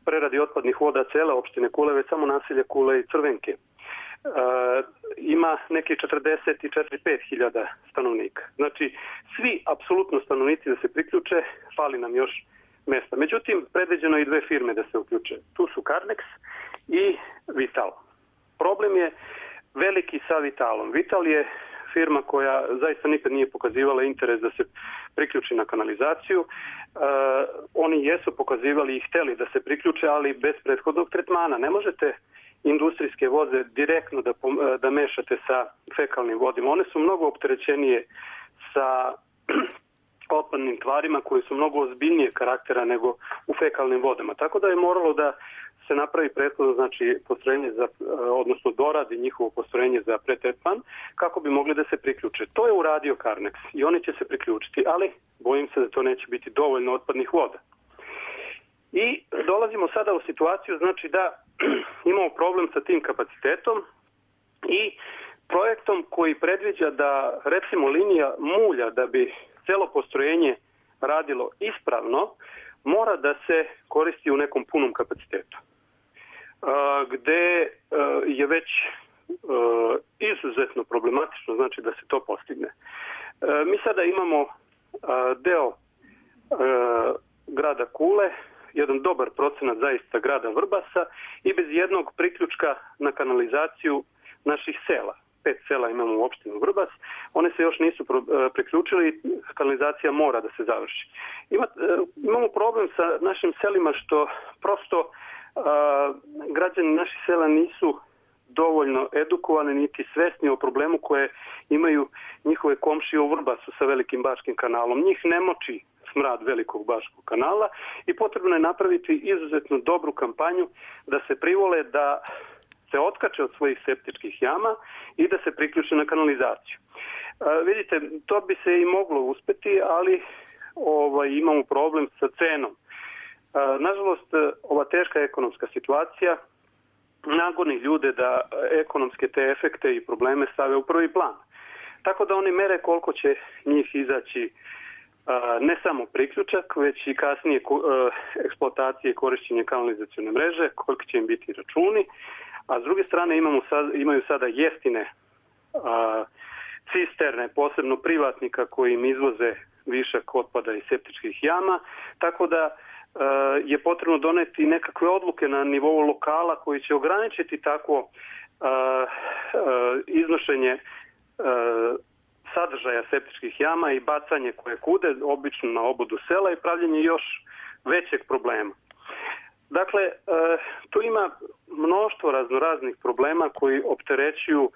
preradi otpadnih voda cele opštine Kule, već samo naselje Kule i Crvenke. Ima neki 44-5 hiljada stanovnika. Znači, svi apsolutno stanovnici da se priključe, fali nam još mesta. Međutim, predviđeno je i 2 firme da se uključe. Tu su Carnex i Vital. Problem je veliki sa Vitalom. Vital je firma koja zaista nikad nije pokazivala interes da se priključi na kanalizaciju. Oni jesu pokazivali i hteli da se priključe, ali bez prethodnog tretmana. Ne možete industrijske vode direktno da mešate sa fekalnim vodima. One su mnogo opterećenije sa otpadnim tvarima koji su mnogo ozbiljnije karaktera nego u fekalnim vodama. Tako da je moralo da se napravi prethodno, znači postrojenje odnosno doradi njihovo postrojenje za pretretman kako bi mogli da se priključe. To je uradio Carnex i oni će se priključiti, ali bojim se da to neće biti dovoljno otpadnih voda. I dolazimo sada u situaciju, znači da imamo problem sa tim kapacitetom i projektom koji predviđa da recimo linija mulja da bi celo postrojenje radilo ispravno mora da se koristi u nekom punom kapacitetu. Gde je već izuzetno problematično, znači da se to postigne. Mi sada imamo deo grada Kule, jedan dobar procenat zaista grada Vrbasa i bez jednog priključka na kanalizaciju naših sela. 5 sela imamo u opštinu Vrbas, one se još nisu priključili, kanalizacija mora da se završi. Imamo problem sa našim selima što prosto građani naših sela nisu dovoljno edukovani niti svesni o problemu koje imaju njihove komšije u Vrbasu sa Velikim Bačkim kanalom. Njih ne moči smrad Velikog Bačkog kanala i potrebno je napraviti izuzetno dobru kampanju da se privole da se otkače od svojih septičkih jama i da se priključe na kanalizaciju. Vidite, to bi se i moglo uspeti, ali imamo problem sa cenom. Nažalost, ova teška ekonomska situacija nagoni ljude da ekonomske te efekte i probleme stave u prvi plan. Tako da oni mere koliko će njih izaći ne samo priključak, već i kasnije eksploatacije i korišćenje kanalizacione mreže, koliko će im biti računi, a s druge strane imaju sada jeftine cisterne, posebno privatnika koji im izvoze višak otpada iz septičkih jama, tako da je potrebno doneti nekakve odluke na nivou lokala koji će ograničiti takvo iznošenje sadržaja septičkih jama i bacanje koje kude obično na obodu sela i pravljenje još većeg problema. Dakle, tu ima mnoštvo raznoraznih problema koji opterećuju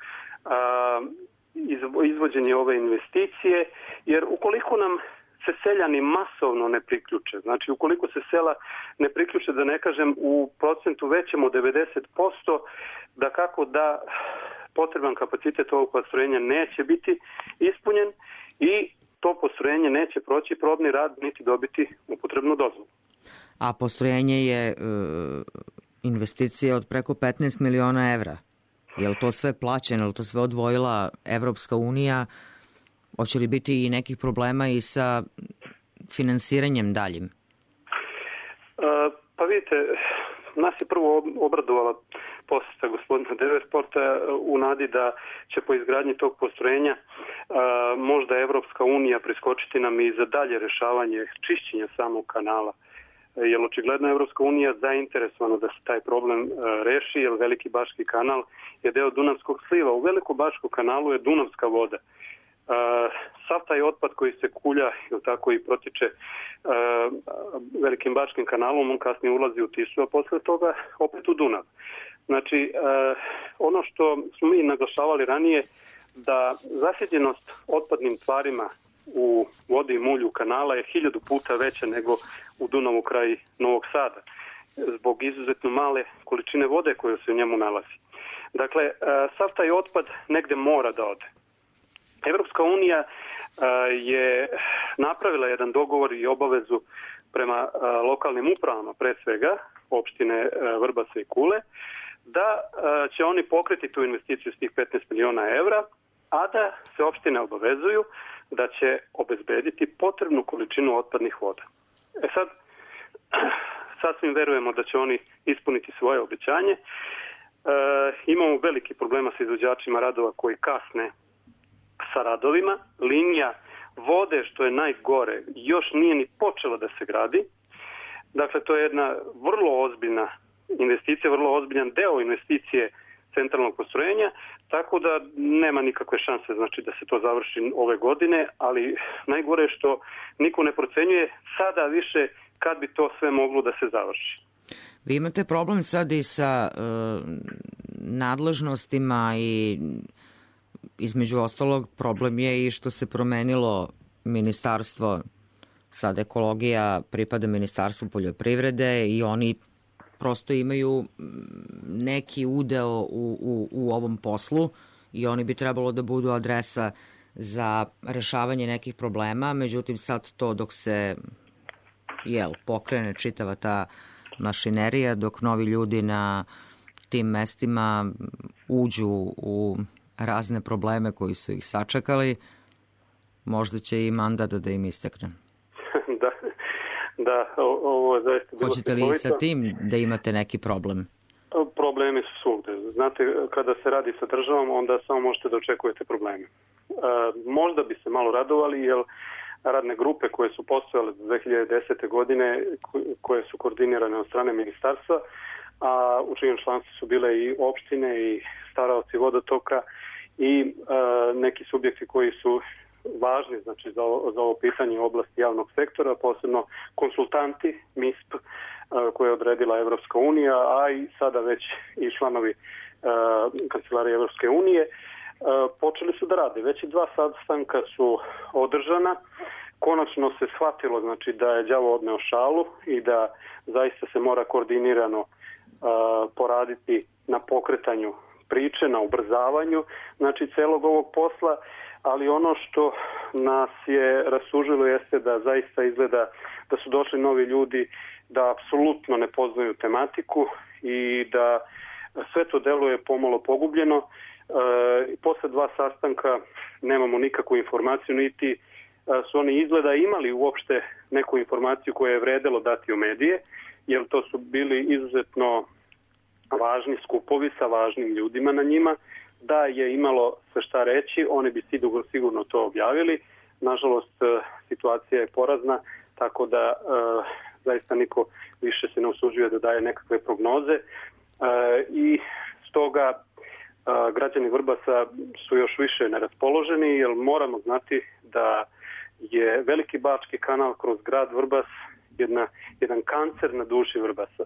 izvođenje ove investicije, jer ukoliko nam se seljani masovno ne priključe, znači ukoliko se sela ne priključe, da ne kažem u procentu većem od 90%, da kako da potreban kapacitet ovog postrojenja neće biti ispunjen i to postrojenje neće proći probni rad niti dobiti upotrebnu dozvolu. A postrojenje je investicija od preko 15 miliona evra. Je li to sve plaćeno, je li to sve odvojila Evropska unija? Hoće li biti i nekih problema i sa finansiranjem daljim? Pa vidite, nas je prvo obradovala posjeta gospodina Deversporta u nadi da će po izgradnji tog postrojenja možda Evropska unija priskočiti nam i za dalje rešavanje čišćenja samog kanala. Jer očigledno Evropska unija zainteresovana da se taj problem reši, jer Veliki Bački kanal je deo Dunavskog sliva. U Velikom Bačkom kanalu je Dunavska voda. Sav taj otpad koji se kulja tako i protiče Velikim Bačkim kanalom, on kasnije ulazi u Tisu, a posle toga opet u Dunav. Znači, ono što smo mi naglašavali ranije, da zasjeđenost otpadnim tvarima u vodi i mulju kanala je 1000 puta veća nego u Dunavu kraj Novog Sada, zbog izuzetno male količine vode koje se u njemu nalazi. Dakle, sav taj otpad negde mora da ode. Evropska unija je napravila jedan dogovor i obavezu prema lokalnim upravama, pre svega opštine Vrbasa i Kule, da će oni pokriti tu investiciju s tih 15 miliona evra, a da se opštine obavezuju da će obezbediti potrebnu količinu otpadnih voda. Sad, sasvim verujemo da će oni ispuniti svoje obećanje. Imamo veliki problema sa izvođačima radova koji kasne sa radovima. Linija vode, što je najgore, još nije ni počela da se gradi. Dakle, to je jedna vrlo ozbiljna investicija, vrlo ozbiljan deo investicije centralnog postrojenja, tako da nema nikakve šanse, znači, da se to završi ove godine, ali najgore je što niko ne procenjuje sada više kad bi to sve moglo da se završi. Vi imate problem sad i sa nadležnostima i između ostalog problem je i što se promenilo ministarstvo, sad ekologija pripada Ministarstvu poljoprivrede i oni prosto imaju neki udeo u ovom poslu i oni bi trebalo da budu adresa za rešavanje nekih problema, međutim sad to dok se pokrene čitava ta mašinerija, dok novi ljudi na tim mestima uđu u razne probleme koji su ih sačekali, možda će i mandat da im istekne. Da, ovo je zaista bilo. Hoćete li sa tim da imate neki problem? Problemi su svugde. Znate, kada se radi sa državom, onda samo možete da očekujete probleme. Možda bi se malo radovali, jer radne grupe koje su postojale 2010. godine, koje su koordinirane od strane ministarstva, a u čijem članstvu su bile i opštine i staraoci vodotoka i neki subjekti koji su važni, znači, za ovo pitanje u oblasti javnog sektora, posebno konsultanti MISP koje je odredila Evropska unija, a i sada već i članovi kancelarije Evropske unije, počeli su da rade. Već i 2 sastanka su održana. Konačno se shvatilo, znači, da je đavo odneo šalu i da zaista se mora koordinirano poraditi na pokretanju priče, na ubrzavanju, znači, celog ovog posla, ali ono što nas je rasužilo jeste da zaista izgleda da su došli novi ljudi, da apsolutno ne poznaju tematiku i da sve to deluje pomalo pogubljeno. Posle 2 sastanka nemamo nikakvu informaciju, niti su oni izgleda imali uopšte neku informaciju koju je vredelo dati u medije, jer to su bili izuzetno važni skupovi sa važnim ljudima na njima. Da je imalo se šta reći, oni bi sigurno to objavili. Nažalost, situacija je porazna, tako da zaista niko više se ne usuđuje da daje nekakve prognoze i stoga građani Vrbasa su još više neraspoloženi, jer moramo znati da je Veliki Bački kanal kroz grad Vrbas jedan kancer na duši Vrbasa.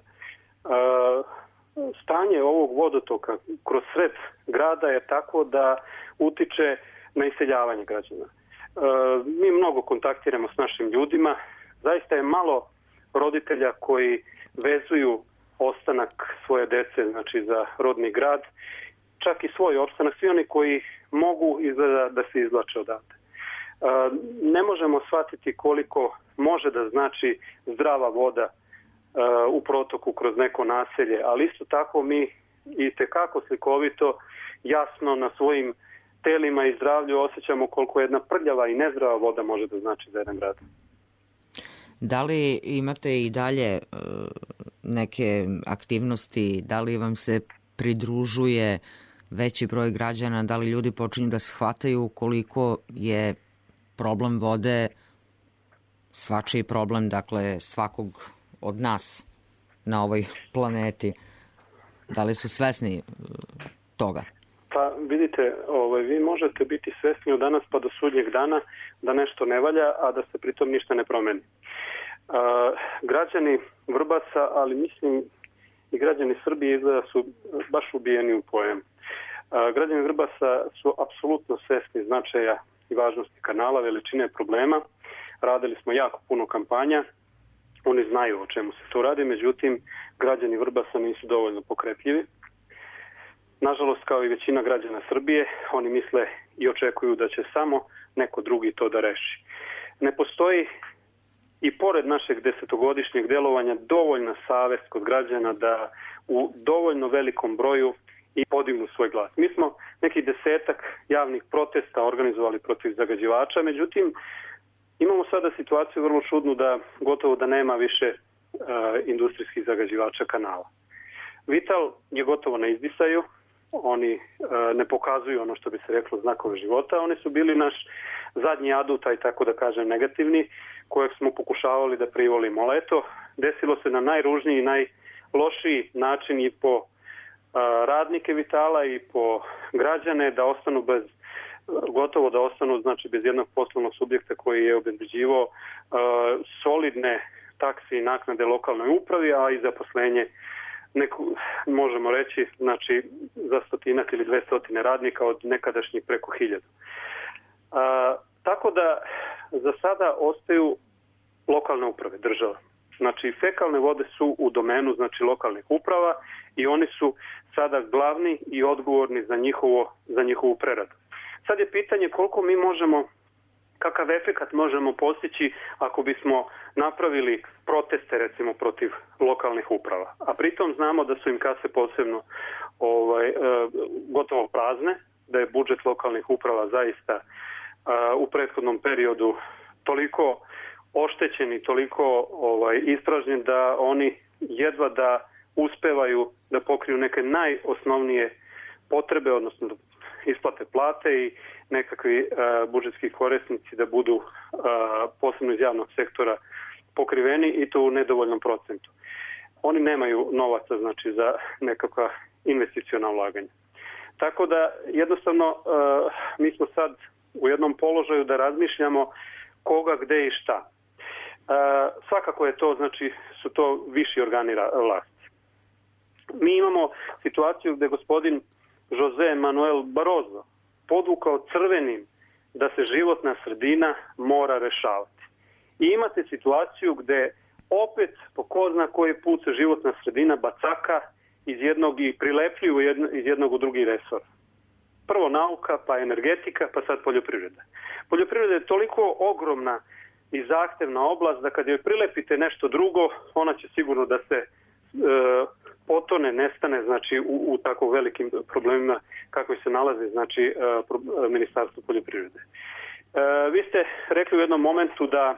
Stanje ovog vodotoka kroz sred grada je tako da utiče na iseljavanje građana. Mi mnogo kontaktiramo s našim ljudima. Zaista je malo roditelja koji vezuju ostanak svoje dece, znači, za rodni grad, čak i svoj opstanak, svi oni koji mogu izgleda da se izvlače odavde. Ne možemo shvatiti koliko može da znači zdrava voda u protoku kroz neko naselje, ali isto tako mi i tekako slikovito jasno na svojim telima i zdravlju osjećamo koliko jedna prljava i nezdrava voda može da znači za jedan grad. Da li imate i dalje neke aktivnosti, da li vam se pridružuje veći broj građana, da li ljudi počinju da shvataju koliko je problem vode svačiji problem, dakle, svakog od nas na ovoj planeti? Da li su svesni toga? Pa vidite, vi možete biti svesni od danas pa do sudnjeg dana da nešto ne valja, a da se pritom ništa ne promeni. Građani Vrbasa, ali mislim i građani Srbije izgleda su baš ubijeni u pojam. Građani Vrbasa su apsolutno svesni značaja i važnosti kanala, veličine problema. Radili smo jako puno kampanja, oni znaju o čemu se to radi, međutim, građani Vrbasa nisu dovoljno pokretljivi. Nažalost, kao i većina građana Srbije, oni misle i očekuju da će samo neko drugi to da reši. Ne postoji i pored našeg 10-godišnjeg delovanja dovoljna savest kod građana da u dovoljno velikom broju i podignu svoj glas. Mi smo nekih 10-ak javnih protesta organizovali protiv zagađivača, međutim, imamo sada situaciju vrlo čudnu da gotovo da nema više industrijskih zagađivača kanala. Vital je gotovo na izdisaju, oni ne pokazuju ono što bi se reklo znakove života, oni su bili naš zadnji adut, aj tako da kažem negativni, kojeg smo pokušavali da privolimo. Ali eto, desilo se na najružniji i najlošiji način i po radnike Vitala i po građane da ostanu gotovo da ostanu znači bez jednog poslovnog subjekta koji je obezbeđivao solidne takse i naknade lokalnoj upravi, a i zaposlenje možemo reći znači za 100 ili 200 radnika od nekadašnjih preko 1000. Tako da za sada ostaju lokalne uprave, država. Znači fekalne vode su u domenu znači lokalnih uprava i oni su sada glavni i odgovorni za njihovu preradu. Sad je pitanje koliko mi možemo, kakav efekat možemo postići ako bismo napravili proteste recimo protiv lokalnih uprava. A pritom znamo da su im kase posebno gotovo prazne, da je budžet lokalnih uprava zaista u prethodnom periodu toliko oštećen i toliko ispražnjen da oni jedva da uspevaju da pokriju neke najosnovnije potrebe, odnosno da isplate plate i nekakvi budžetski korisnici da budu posebno iz javnog sektora pokriveni i to u nedovoljnom procentu. Oni nemaju novaca znači za nekakva investiciona ulaganja. Tako da jednostavno mi smo sad u jednom položaju da razmišljamo koga, gde i šta. Svakako je to, znači su to viši organi vlasti. Mi imamo situaciju gde gospodin Jose Manuel Barroso podvukao crvenim da se životna sredina mora rešavati. I imate situaciju gde opet po ko zna koji put se životna sredina bacaka iz jednog i prilepljuju iz jednog u drugi resor. Prvo nauka, pa energetika, pa sad poljoprivreda. Poljoprivreda je toliko ogromna i zahtevna oblast da kad joj prilepite nešto drugo, ona će sigurno da se potone, nestane znači u tako velikim problemima kakvi se nalaze znači Ministarstvo poljoprivrede. Vi ste rekli u jednom momentu da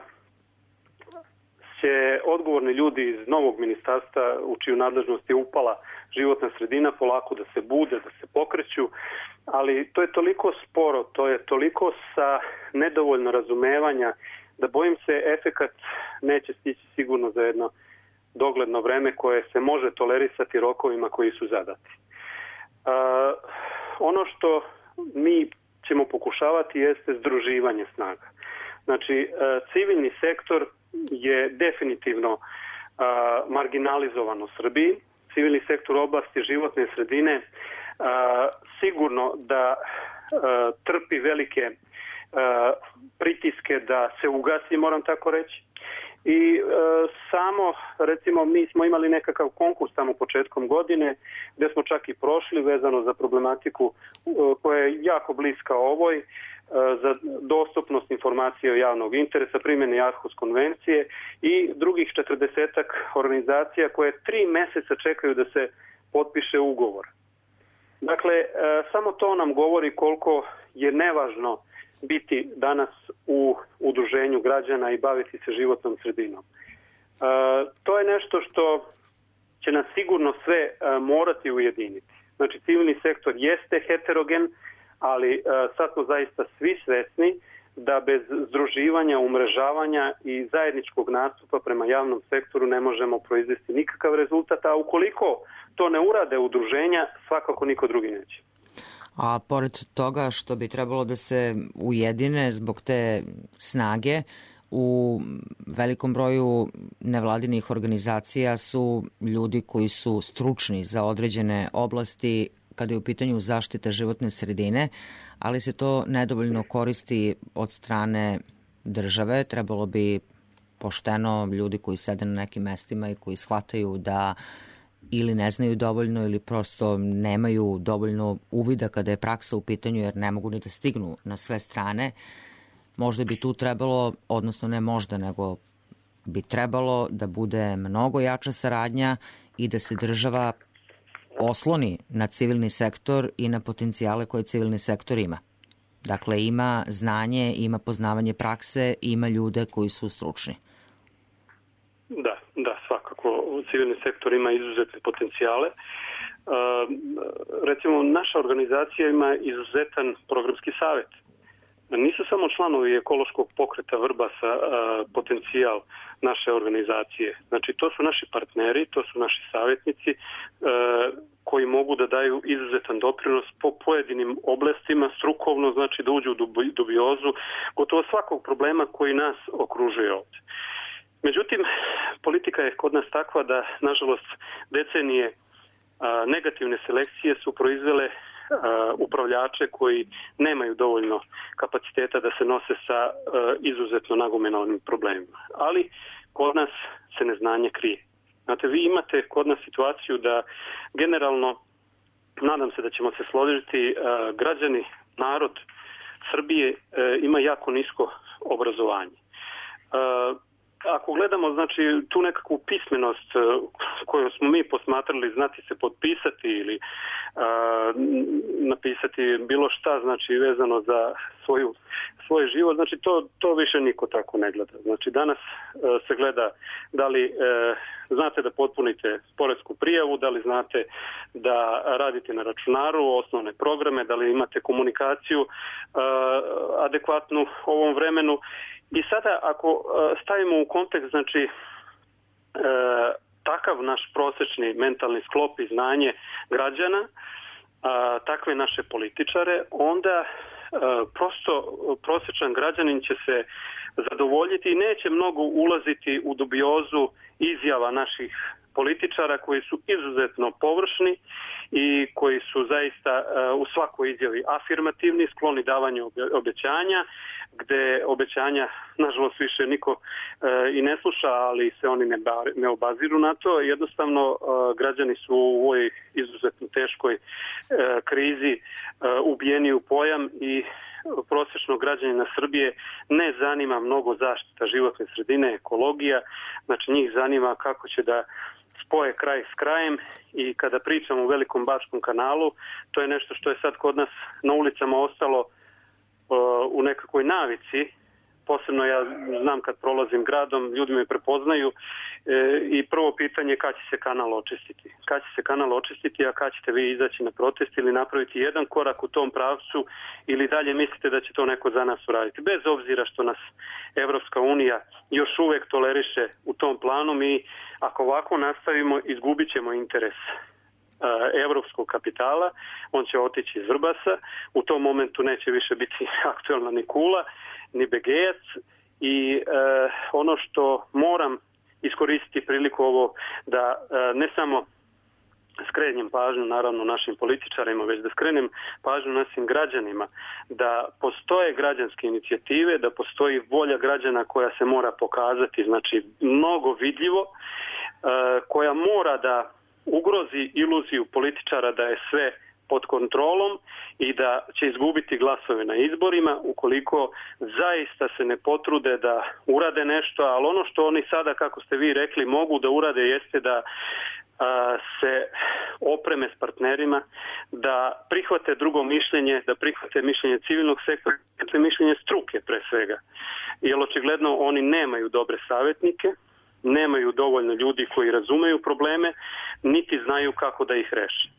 će odgovorni ljudi iz novog ministarstva u čiju nadležnost je upala životna sredina polako da se bude, da se pokreću, ali to je toliko sporo, to je toliko sa nedovoljno razumevanja da bojim se efekat neće stići sigurno za jedno dogledno vreme koje se može tolerisati rokovima koji su zadati. Ono što mi ćemo pokušavati jeste združivanje snaga. Znači, civilni sektor je definitivno marginalizovan u Srbiji. Civilni sektor u oblasti životne sredine sigurno da trpi velike pritiske da se ugasi, moram tako reći. I samo, recimo, mi smo imali nekakav konkurs tamo početkom godine gde smo čak i prošli vezano za problematiku koja je jako bliska ovoj, za dostupnost informacije od javnog interesa, primjene Aarhus konvencije i drugih 40-ak organizacija koje 3 meseca čekaju da se potpiše ugovor. Dakle, samo to nam govori koliko je nevažno biti danas u udruženju građana i baviti se životnom sredinom. To je nešto što će nas sigurno sve morati ujediniti. Znači, civilni sektor jeste heterogen, ali sad smo zaista svi svesni da bez združivanja, umrežavanja i zajedničkog nastupa prema javnom sektoru ne možemo proizvesti nikakav rezultat, a ukoliko to ne urade udruženja, svakako niko drugi neće. A pored toga što bi trebalo da se ujedine zbog te snage, u velikom broju nevladinih organizacija su ljudi koji su stručni za određene oblasti kada je u pitanju zaštita životne sredine, ali se to nedovoljno koristi od strane države. Trebalo bi pošteno ljudi koji sede na nekim mestima i koji shvataju da ili ne znaju dovoljno ili prosto nemaju dovoljno uvida kada je praksa u pitanju jer ne mogu ni da stignu na sve strane. Možda bi tu trebalo, odnosno ne možda, nego bi trebalo da bude mnogo jača saradnja i da se država osloni na civilni sektor i na potencijale koje civilni sektor ima. Dakle, ima znanje, ima poznavanje prakse, ima ljude koji su stručni. Da, svakako. civilni sektor ima izuzetne potencijale. Recimo, naša organizacija ima izuzetan programski savjet. Nisu samo članovi ekološkog pokreta Vrbasa potencijal naše organizacije. Znači, to su naši partneri, to su naši savjetnici koji mogu da daju izuzetan doprinos po pojedinim oblastima, strukovno, znači da uđu u dubiozu gotovo svakog problema koji nas okružuje ovdje. Međutim, politika je kod nas takva da, nažalost, decenije negativne selekcije su proizvele upravljače koji nemaju dovoljno kapaciteta da se nose sa izuzetno nagomilanim problemima. Ali kod nas se neznanje krije. Znate, vi imate kod nas situaciju da generalno, nadam se da ćemo se složiti, građani, narod Srbije ima jako nisko obrazovanje. Ako gledamo, znači, tu nekakvu pismenost koju smo mi posmatrali, znati se potpisati ili napisati bilo šta, znači, vezano za svoj život, znači, to više niko tako ne gleda. Znači, danas se gleda da li znate da potpunite poresku prijavu, da li znate da radite na računaru, osnovne programe, da li imate komunikaciju adekvatnu ovom vremenu. I sada ako stavimo u kontekst, znači, takav naš prosječni mentalni sklop i znanje građana, takve naše političare, onda prosto prosječan građanin će se zadovoljiti i neće mnogo ulaziti u dubiozu izjava naših političara koji su izuzetno površni i koji su zaista u svakoj izjavi afirmativni, skloni davanju obećanja, gde obećanja, nažalost, više niko i ne sluša, ali se oni ne obaziru na to. Jednostavno, građani su u ovoj izuzetno teškoj krizi ubijeni u pojam i prosječnog građanina Srbije ne zanima mnogo zaštita životne sredine, ekologija, znači njih zanima kako će da spoje kraj s krajem. I kada pričamo o Velikom Bačkom kanalu, to je nešto što je sad kod nas na ulicama ostalo u nekakvoj navici. Posebno ja znam kad prolazim gradom, ljudi me prepoznaju i prvo pitanje je kad će se kanal očistiti. Kad će se kanal očistiti, a kad ćete vi izaći na protest ili napraviti jedan korak u tom pravcu ili dalje mislite da će to neko za nas uraditi. Bez obzira što nas Evropska unija još uvek toleriše u tom planu, mi ako ovako nastavimo izgubit ćemo interes evropskog kapitala, on će otići iz Vrbasa, u tom momentu neće više biti aktuelna ni Kula, ni Begejac i ono što moram iskoristiti priliku ovo da ne samo skrenem pažnju naravno našim političarima, već da skrenem pažnju našim građanima, da postoje građanske inicijative, da postoji volja građana koja se mora pokazati, znači mnogo vidljivo, koja mora da ugrozi iluziju političara da je sve pod kontrolom i da će izgubiti glasove na izborima ukoliko zaista se ne potrude da urade nešto, ali ono što oni sada, kako ste vi rekli, mogu da urade jeste da se opreme s partnerima, da prihvate drugo mišljenje, da prihvate mišljenje civilnog sektora, mišljenje struke pre svega. Jer očigledno oni nemaju dobre savjetnike, nemaju dovoljno ljudi koji razumeju probleme, niti znaju kako da ih reše.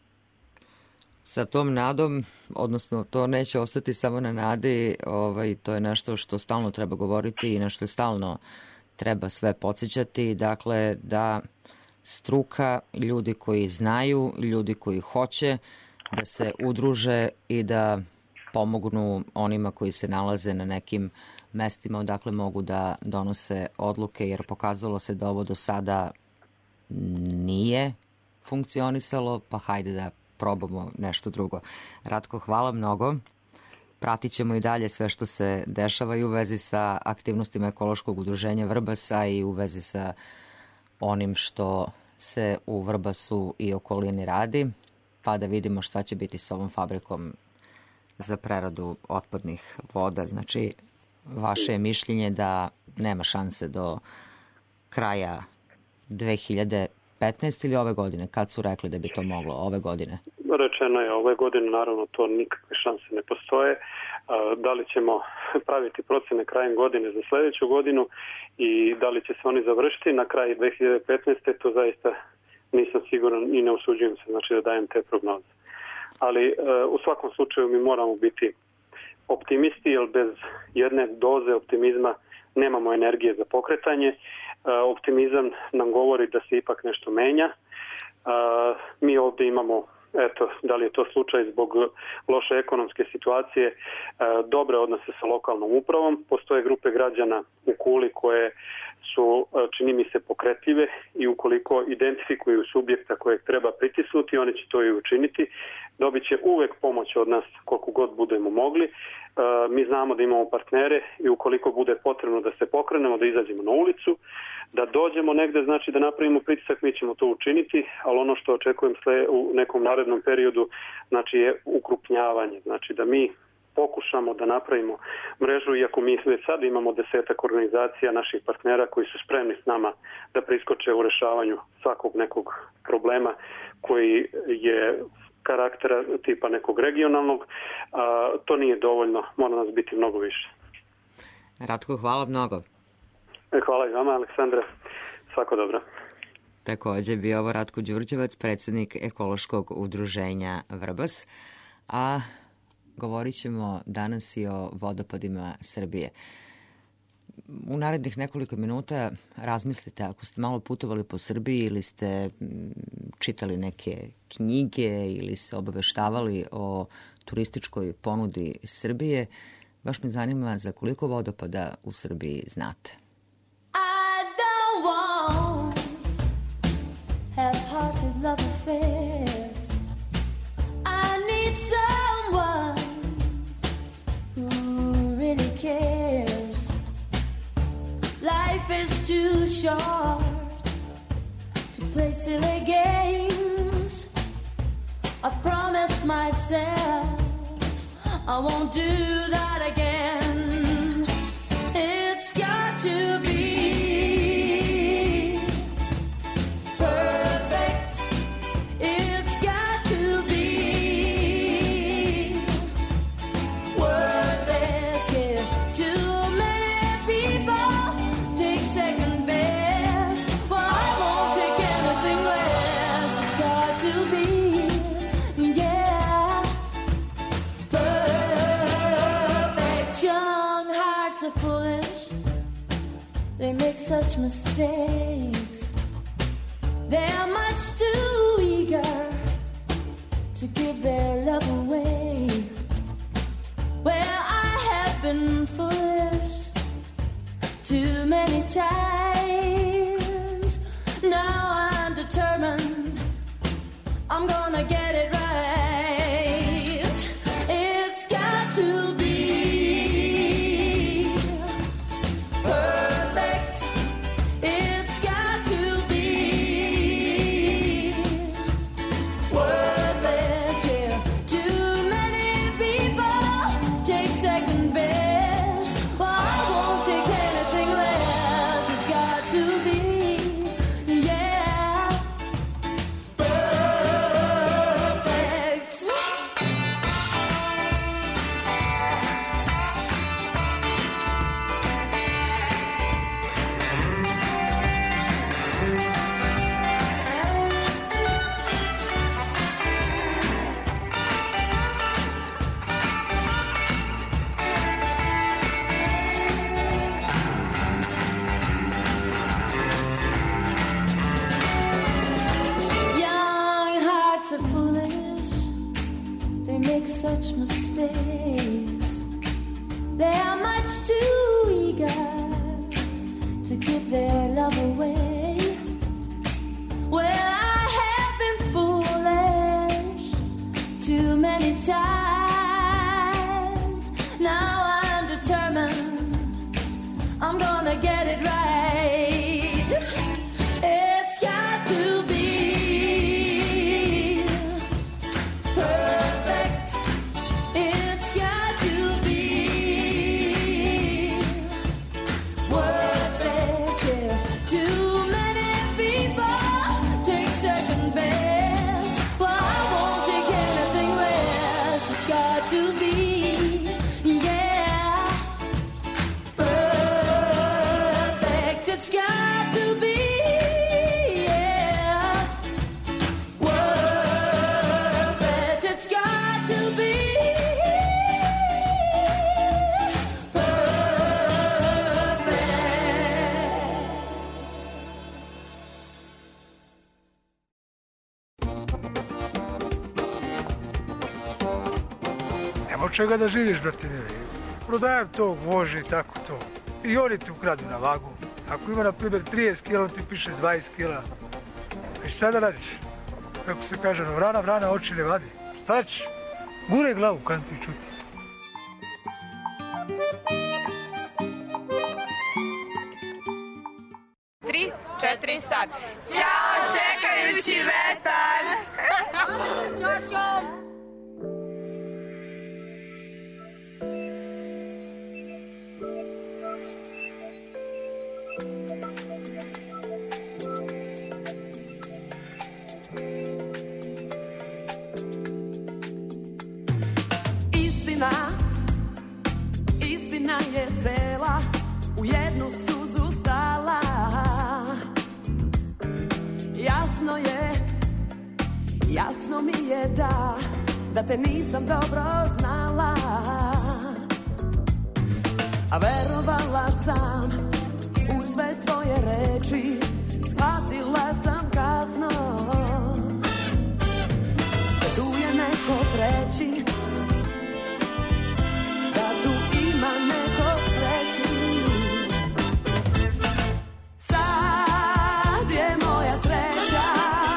Sa tom nadom, odnosno to neće ostati samo na nadi, to je nešto što stalno treba govoriti i na što stalno treba sve podsjećati, dakle da struka, ljudi koji znaju, ljudi koji hoće da se udruže i da pomognu onima koji se nalaze na nekim mestima odakle mogu da donose odluke, jer pokazalo se da ovo do sada nije funkcionisalo, pa hajde da probamo nešto drugo. Ratko, hvala mnogo. Pratit ćemo i dalje sve što se dešava i u vezi sa aktivnostima ekološkog udruženja Vrbasa i u vezi sa onim što se u Vrbasu i okolini radi, pa da vidimo šta će biti s ovom fabrikom za preradu otpadnih voda. Znači, vaše je mišljenje da nema šanse do kraja 2015. 2015 ili ove godine? Kad su rekli da bi to moglo ove godine? Rečeno je ove godine, naravno to nikakve šanse ne postoje. Da li ćemo praviti procene krajem godine za sljedeću godinu i da li će se oni završiti na kraju 2015. to zaista nisam siguran i ne usuđujem se znači da dajem te prognoze. Ali u svakom slučaju mi moramo biti optimisti, jer bez jedne doze optimizma nemamo energije za pokretanje. Optimizam nam govori da se ipak nešto menja. Mi ovdje imamo, eto, da li je to slučaj zbog loše ekonomske situacije, dobre odnose sa lokalnom upravom. Postoje grupe građana u Kuli koje su, čini mi se, pokretljive i ukoliko identifikuju subjekta kojeg treba pritisnuti, oni će to i učiniti. Dobit će uvek pomoć od nas koliko god budemo mogli. Mi znamo da imamo partnere i ukoliko bude potrebno da se pokrenemo, da izađemo na ulicu, da dođemo negde, znači da napravimo pritisak, mi ćemo to učiniti, ali ono što očekujem u nekom narednom periodu, znači je ukrupnjavanje, znači da mi pokušamo da napravimo mrežu, iako mi već sad imamo 10 organizacija naših partnera koji su spremni s nama da priskoče u rešavanju svakog nekog problema koji je karaktera tipa nekog regionalnog, to nije dovoljno, mora nas biti mnogo više. Ratko, hvala mnogo. Hvala i vama, Aleksandra. Svako dobro. Također bio ovo Ratko Đurđevac, predsjednik ekološkog udruženja Vrbas, a govorit ćemo danas i o vodopadima Srbije. U narednih nekoliko minuta razmislite, ako ste malo putovali po Srbiji ili ste čitali neke knjige ili se obaveštavali o turističkoj ponudi Srbije, baš me zanima za koliko vodopada u Srbiji znate. I don't want half-hearted love affairs. I need someone who really cares. Life is too short to play silly games. I've promised myself I won't do that again. It's got to be perfect. It's got to be worth it. Yeah. Too many people take second best. Well, I won't take anything less. It's got to be, yeah, perfect. Young hearts are foolish. They make such mistakes. They are much too eager to give their love away. Well, I have been foolish too many times. Now I'm determined I'm gonna get it right. It's got to be perfect. It's got to be worth it. Yeah. Too many people take second best. Well, I won't take anything less. It's got to be, yeah, perfect. Young hearts are foolish. They make such mistakes. They are much too eager to give their love away. Well, I have been foolish too many times. Now I'm determined I'm gonna get it right. It's got to be perfect. It's got to be čega da živiš, brate mili? Prodajem to, može i tako to. I oni ti ukradu na vagu. Ako ima, na primjer, 30 kila, on ti piše 20 kila. I šta da radiš? Kako se kaže, no, vrana oči ne vadi. Šta ćeš? Gure glavu, kad ti čuti. Tri, 4, sad. Ćao, čekajući vetar! Ćao, ćao! Istina je cela, u jednu suzu stala. Jasno mi je da te nisam dobro znala. A verovala sam u sve tvoje reči, shvatila sam kasno da tu je neko treći, da tu ima neko treći. Sad je moja sreća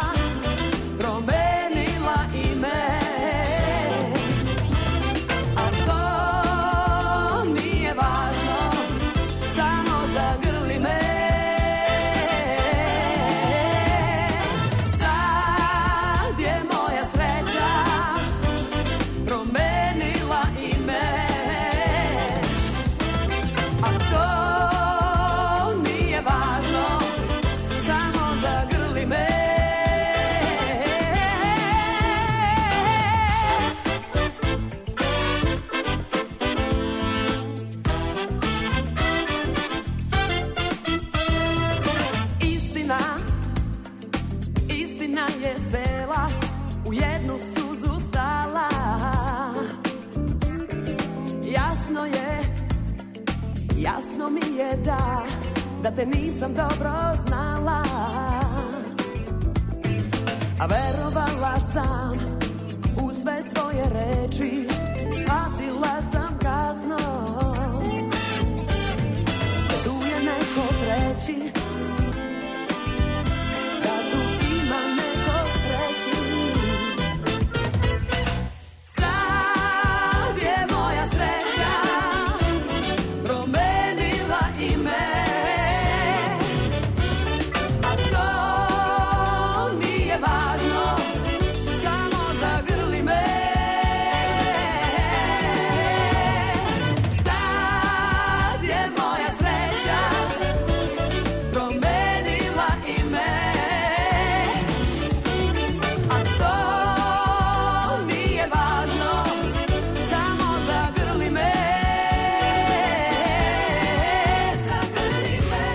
promenila ime, a to nije važno, samo zagrli me. Sad je moja sreća promenila ime, a to nije važno, samo zagrli me. Istina je cela, u jednu suzu stala. Jasno mi je da te nisam dobro znala. A verovala sam u sve tvoje reči, shvatila sam kasno da tu je neko treći, da tu ima neko treći. Sad je moja sreća promenila ime, a to nije važno, samo zagrli me. Sad je moja sreća promenila ime, a to nije važno, samo zagrli me. Zagrli me.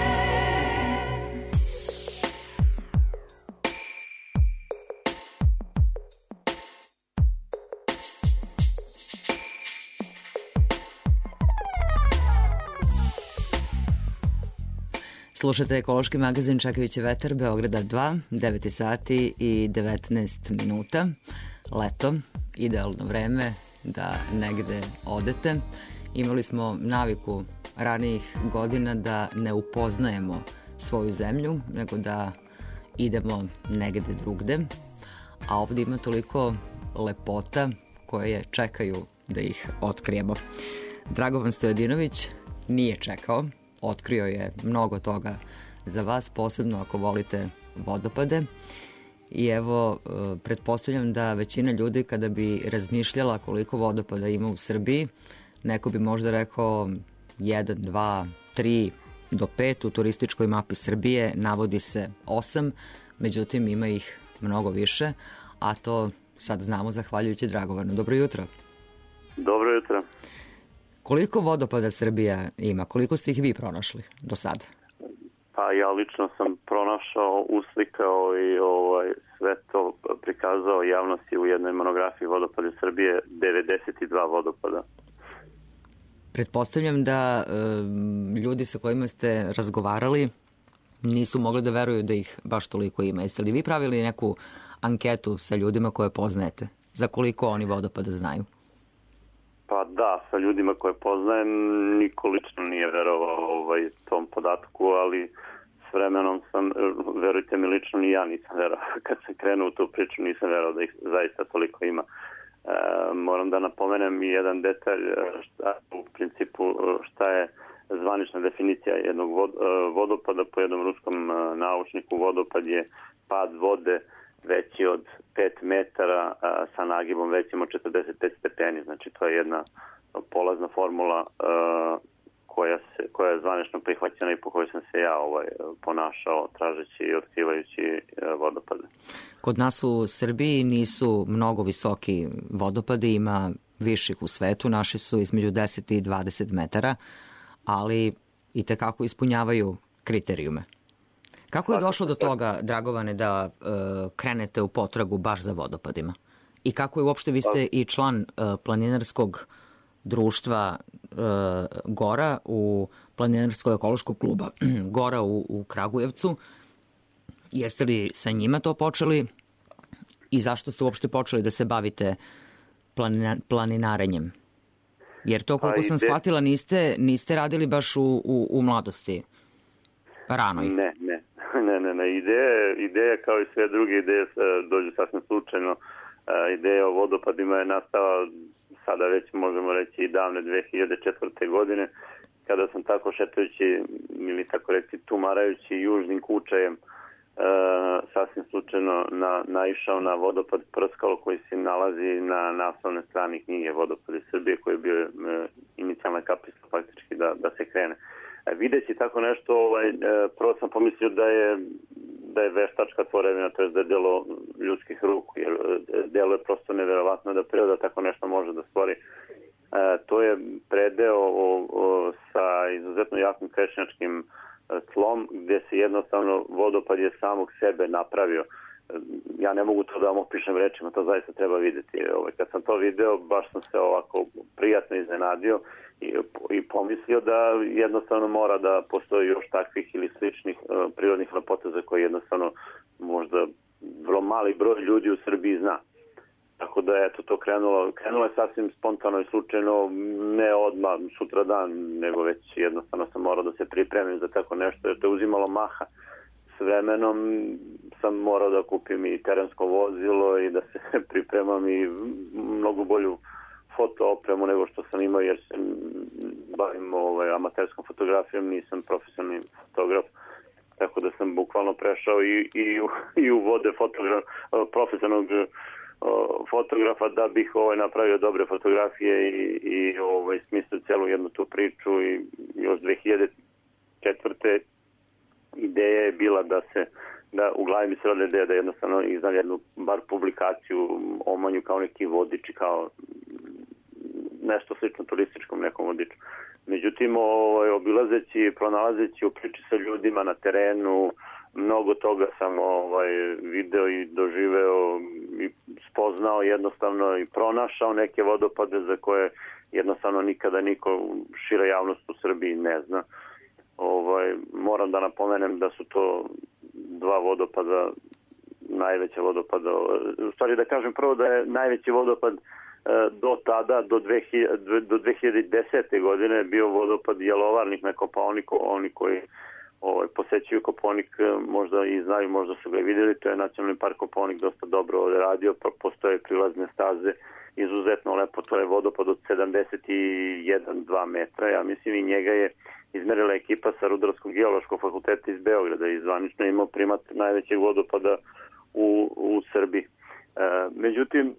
Slušate ekološki magazin Čekajući vetar, Beograda 2, 9 sati i 19 minuta. Leto, idealno vreme da negde odete. Imali smo naviku ranijih godina da ne upoznajemo svoju zemlju, nego da idemo negde drugde. A ovde ima toliko lepota koje čekaju da ih otkrijemo. Dragovan Stojadinović nije čekao. Otkrio je mnogo toga za vas, posebno ako volite vodopade. I evo, pretpostavljam da većina ljudi kada bi razmišljala koliko vodopada ima u Srbiji, neko bi možda rekao 1, 2, 3 do 5. U turističkoj mapi Srbije navodi se 8, međutim ima ih mnogo više, a to sad znamo zahvaljujući Dragovanu. Dobro jutro. Dobro jutro. Koliko vodopada Srbija ima? Koliko ste ih vi pronašli do sada? Pa ja lično sam pronašao, uslikao i sve to prikazao javnosti u jednoj monografiji Vodopade Srbije, 92 vodopada. Pretpostavljam da ljudi sa kojima ste razgovarali nisu mogli da veruju da ih baš toliko ima. Jeste li vi pravili neku anketu sa ljudima koje poznajete? Za koliko oni vodopada znaju? Pa da, sa ljudima koje poznajem niko lično nije verovao tom podatku, ali s vremenom sam, verujte mi, lično ni ja nisam verovao. Kad sam krenuo u tu priču nisam verovao da ih zaista toliko ima. Moram da napomenem i jedan detalj, u principu šta je zvanična definicija jednog vodopada. Po jednom ruskom naučniku vodopad je pad vode veći od 5 metara sa nagibom većim od 45 stepeni. Znači to je jedna polazna formula koja je zvanično prihvaćena i po kojoj sam se ja ponašao tražeći i otkrivajući vodopade. Kod nas u Srbiji nisu mnogo visoki vodopadi, ima viših u svetu, naši su između 10 i 20 metara, ali i tekako ispunjavaju kriterijume. Kako je došlo do toga, Dragovane, da krenete u potragu baš za vodopadima? I kako je uopšte, vi ste i član planinarskog društva Gora u planinarskog ekološkog kluba Gora u Kragujevcu. Jeste li sa njima to počeli i zašto ste uopšte počeli da se bavite planinarenjem? Jer to, koliko sam shvatila, niste radili baš u mladosti, ranoj. Ne. Ideja kao i sve druge ideje dođu sasvim slučajno. Ideja o vodopadima je nastala sada već možemo reći i davne 2004. godine, kada sam tako šetajući ili tako reći tumarajući južnim kučajem sasvim slučajno naišao na vodopad Prskalo koji se nalazi na naslovnoj strani knjige Vodopadi Srbije, koji je bio inicijalna kapisla faktički da se krene. Videći tako nešto, prvo sam pomislio da je veštačka tvorevina, to je da je delo ljudskih ruku, jer delo je prosto neverovatno da priroda tako nešto može da stvori. To je predeo sa izuzetno jakim krečnjačkim tlom, gde se jednostavno vodopad je samog sebe napravio. Ja ne mogu to da vam opišem rečima, to zaista treba vidjeti. Kad sam to video, baš sam se ovako prijatno iznenadio i pomislio da jednostavno mora da postoji još takvih ili sličnih prirodnih lepota za koje jednostavno možda vrlo mali broj ljudi u Srbiji zna. Tako da je to krenulo je sasvim spontano i slučajno, ne odmah sutra dan, nego već jednostavno sam morao da se pripremim za tako nešto, jer to je uzimalo maha. S vremenom sam morao da kupim i terensko vozilo i da se pripremam i mnogo bolju foto opremu nego što sam imao, jer se bavim amaterskom fotografijom, nisam profesionalni fotograf, tako da sam bukvalno prešao i u vode profesionalnog fotografa da bih napravio dobre fotografije i smislio celu jednu tu priču. I još 2004. ideja je bila da u glavi mi se rodila ideja da jednostavno izdam jednu bar publikaciju o Omanju kao neki vodič, kao nešto slično turističkom nekom vodiču. Međutim, obilazeći, pronalazeći u priči sa ljudima na terenu, mnogo toga sam video i doživeo i spoznao jednostavno i pronašao neke vodopade za koje jednostavno nikada niko, šira javnost u Srbiji ne zna. Moram da napomenem da su to dva vodopada, najveća vodopada, u stvari da kažem prvo da je najveći vodopad do tada, do 2010. godine bio vodopad Jelovarnik na Kopaoniku. Oni koji posećuju Kopaonik možda i znaju, možda su ga i vidjeli, to je Nacionalni park Kopaonik dosta dobro ovdje radio, pa postoje prilazne staze, izuzetno lepo, to je vodopad od 71-2 metra, ja mislim, i njega je izmerila ekipa sa Rudarskog geološkog fakulteta iz Beograda i zvanično imao primat najvećeg vodopada u Srbiji. Međutim,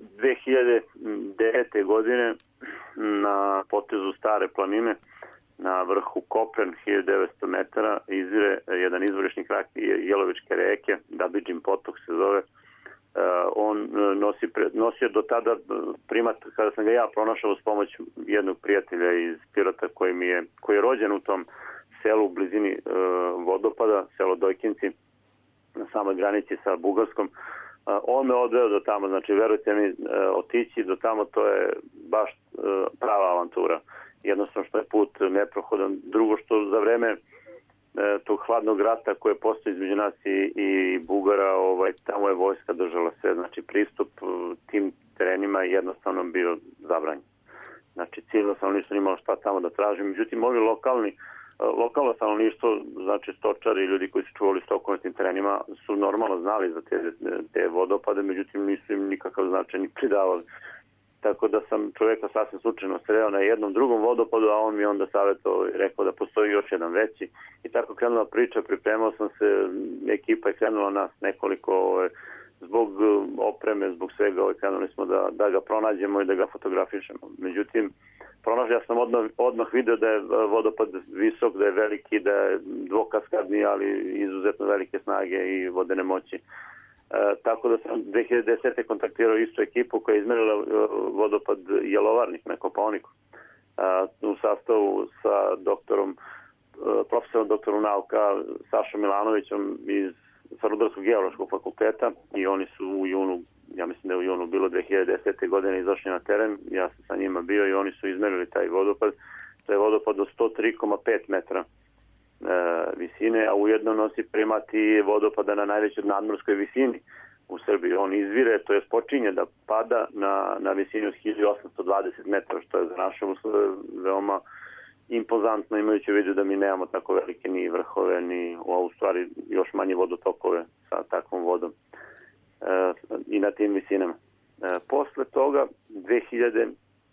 2009. godine na potezu Stare planine na vrhu Kopren 1900 metara izvire jedan izvorišni krak Jelovičke reke, Dabidžin potok se zove. On nosio do tada primat, kada sam ga ja pronašao uz pomoć jednog prijatelja iz Pirota koji je rođen u tom selu u blizini vodopada, selo Dojkinci, na samoj granici sa Bugarskom. On me odveo do tamo, znači verujte mi, otići do tamo, to je baš prava avantura. Jednostavno što je put neprohodan. Drugo što za vreme tog hladnog rata koje postoji između nas i Bugara, tamo je vojska držala sve, znači pristup tim terenima je jednostavno bio zabranjen. Znači, civilno stanovništvo nije imalo šta tamo da traži. Međutim, ovi lokalno stanovništvo, znači stočari i ljudi koji su čuvali stoku na tim terenima, su normalno znali za te vodopade, međutim nisu im nikakav značaj ni pridavali. Tako da sam čovjeka sasvim slučajno sreo na jednom drugom vodopadu, a on mi onda savjetovao i rekao da postoji još jedan veći. I tako krenula priča, pripremao sam se, ekipa je krenula nas nekoliko, zbog opreme, zbog svega, krenuli smo da ga pronađemo i da ga fotografišemo. Međutim, ja sam odmah video da je vodopad visok, da je veliki, da je dvokaskadni, ali izuzetno velike snage i vodene moći. Tako da sam 2010. kontaktirao istu ekipu koja je izmerila vodopad Jelovarnik na Kopaoniku u sastavu sa profesorom doktorom nauka Sašom Milanovićem sa Rudarskog geološkog fakulteta i oni su u junu, ja mislim da je u junu bilo 2010. godine izašli na teren, ja sam sa njima bio i oni su izmerili taj vodopad. To je vodopad do 103,5 metra visine, a ujedno nosi primat i vodopada na najvećoj nadmorskoj visini u Srbiji. On izvire, to je počinje da pada na visini od 1820 metara, što je za naše uslove veoma impozantno, imajući u vidu da mi nemamo tako velike ni vrhove, ni u stvari još manje vodotokove sa takvom vodom i na tim visinama. Posle toga, 2011.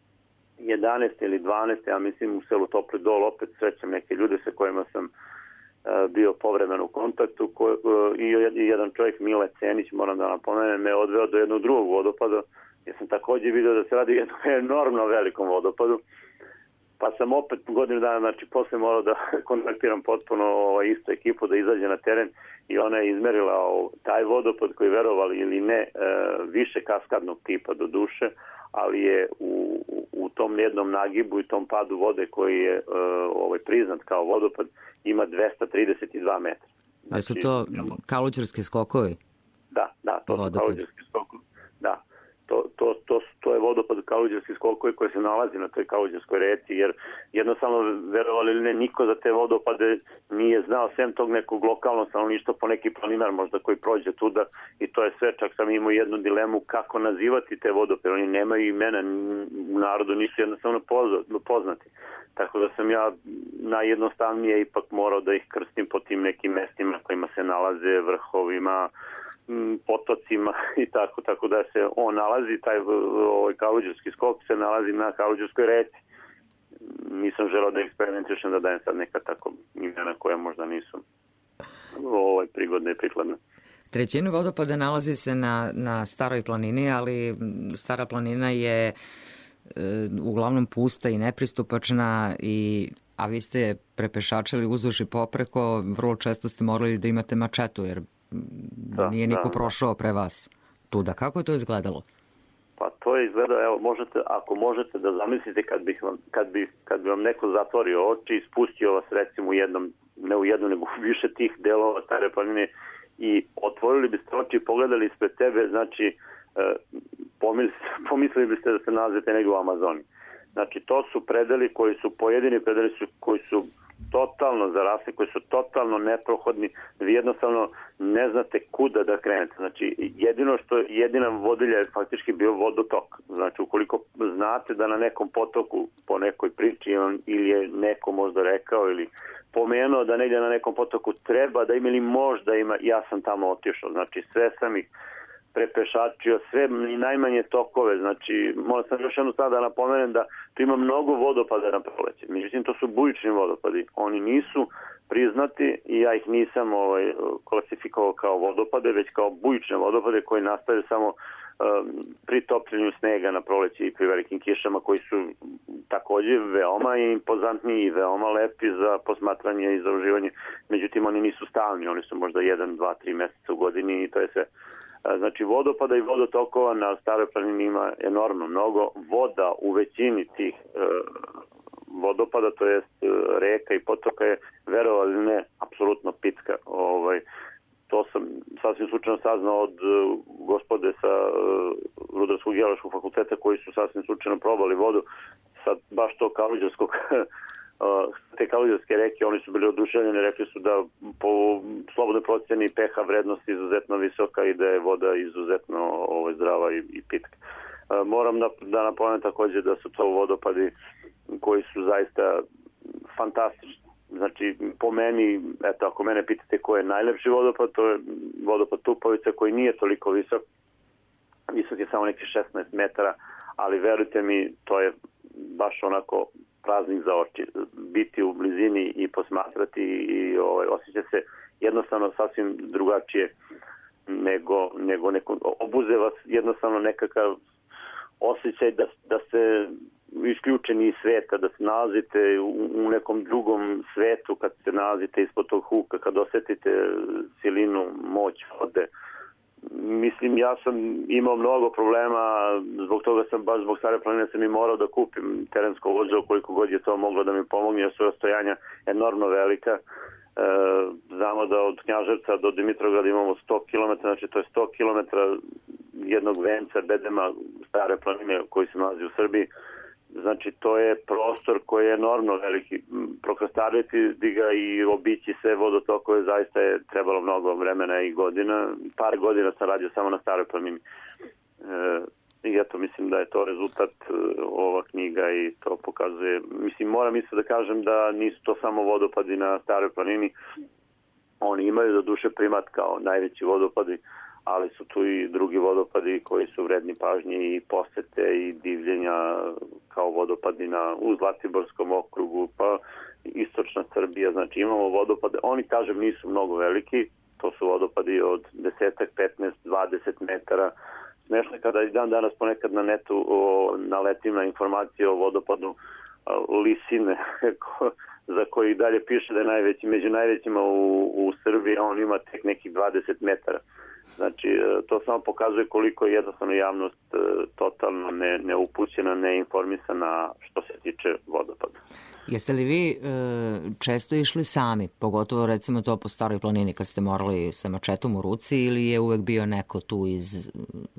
ili 12. ja mislim u selu Topli Dol opet srećam neke ljude sa kojima sam bio povremeno u kontaktu i jedan čovjek, Mile Cenić, moram da napomenem, me odveo do jednog drugog vodopada. Ja sam također vidio da se radi o jednom enormno velikom vodopadu. Pa sam opet godinu dana, znači posle morao da kontaktiram potpuno istu ekipu da izađe na teren i ona je izmerila taj vodopad koji, verovali ili ne, više kaskadnog tipa do duše, ali je u tom jednom nagibu i tom padu vode koji je priznat kao vodopad ima 232 metra. Ali su to kaluđerski skokovi? Da, to su kaluđerski skokovi. Da. To je vodopad kaluđerski skokovi koji se nalazi na toj kaluđerskoj reci, jer jednostavno, verovali ili ne, niko za te vodopade nije znao, sem tog nekog lokalnog stanovništva, po neki planinar možda koji prođe tuda, i to je sve. Čak sam imao jednu dilemu kako nazivati te vodopade, oni nemaju imena, u narodu nisu jednostavno poznati. Tako da sam ja najjednostavnije ipak morao da ih krstim po tim nekim mestima kojima se nalaze, vrhovima, potocima i tako da se on nalazi, taj kaluđerski skok se nalazi na kaluđerskoj reci. Nisam želeo da eksperimentišem, da dajem sad neka tako imena koja možda nisu prigodne i prikladne. Trećina vodopada nalazi se na Staroj planini, ali Stara planina je uglavnom pusta i nepristupačna, a vi ste prepešačili uzduž i popreko, vrlo često ste morali da imate mačetu, jer nije niko prošao pre vas tuda. Kako je to izgledalo? Pa to je izgledalo, evo, ako možete da zamislite kad bi vam neko zatvorio oči i spustio vas recimo ne u jednu, nego u više tih delova Stare planine i otvorili biste oči i pogledali ispred tebe, znači pomislili biste da se nalazite negdje u Amazoni. Znači to su predeli koji su, pojedini predeli koji su totalno zarasli, koji su totalno neprohodni, vi jednostavno ne znate kuda da krenete. Znači, jedina vodilja je faktički bio vodotok. Znači, ukoliko znate da na nekom potoku, po nekoj priči, ili je neko možda rekao ili pomenuo da negdje na nekom potoku treba da ima ili možda ima, ja sam tamo otišao. Znači, sve sam ih prepešačio, sve i najmanje tokove. Znači, moram sam još jednu stvar da napomenem da tu ima mnogo vodopada na proleće. Međutim, to su bujični vodopadi. Oni nisu priznati i ja ih nisam klasifikovao kao vodopade, već kao bujične vodopade koji nastaju samo pri topljenju snega na proleće i pri velikim kišama, koji su također veoma impozantni i veoma lepi za posmatranje i za uživanje. Međutim, oni nisu stalni, oni su možda 1, 2, 3 mjeseca u godini i to je sve. Znači, vodopada i vodotokova na Staroj planini ima enormno mnogo. Voda u većini tih vodopada, to jest reka i potoka, je, verovali ili ne, apsolutno pitka. To sam sasvim slučajno saznao od gospode sa Rudarskog geološkog fakulteta koji su sasvim slučajno probali vodu sa baš to kaluđerskog te kaluđerske reke. Oni su bili oduševljeni, rekli su da po slobodnoj procjeni pH vrednost izuzetno visoka i da je voda izuzetno zdrava i pitka. Moram da napomenem takođe da su to vodopadi koji su zaista fantastični. Znači, po meni, eto, ako mene pitate ko je najlepši vodopad, to je vodopad Tupovica koji nije toliko visok. Visok je samo neki 16 metara, ali verujte mi, to je baš onako praznik za oči. Biti u blizini i posmatrati i osjeća se jednostavno sasvim drugačije nego neko, obuze vas jednostavno nekakav osjećaj da ste isključeni iz sveta, da se nalazite u nekom drugom svetu kad se nalazite ispod tog huka, kad osetite silinu, moć vode. Mislim, ja sam imao mnogo problema, zbog toga sam baš zbog Stare planine sam i morao da kupim terensko vozilo koliko god je to moglo da mi pomogne, jer su rastojanja enormno velika. Znamo da od Knjaževca do Dimitrovgrada imamo 100 km, znači to je 100 km jednog venca bedema Stare planine koji se nalazi u Srbiji. Znači to je prostor koji je enormno veliki. Prokrastariti ga i obići sve vodotokove zaista je trebalo mnogo vremena i godina. Par godina sam radio samo na Staroj planini. I eto, mislim da je to rezultat ova knjiga i to pokazuje. Mislim, moram isto da kažem da nisu to samo vodopadi na Staroj planini. Oni imaju do duše primat kao najveći vodopadi, ali su tu i drugi vodopadi koji su vredni pažnje i posete i divljenja kao vodopadi u Zlatiborskom okrugu, pa istočna Srbija. Znači imamo vodopade, oni kažem nisu mnogo veliki, to su vodopadi od 10, 15, 20 metara. Smešno je kada i dan danas ponekad na netu naletim na informacije o vodopadu Lisine, za koji dalje piše da je najveći, među najvećima u Srbiji, a on ima tek nekih 20 metara. Znači, to samo pokazuje koliko je jednostavno javnost totalno neupućena, neinformisana što se tiče vodopada. Jeste li vi često išli sami, pogotovo recimo to po Staroj planini kad ste morali sa mačetom u ruci, ili je uvek bio neko tu iz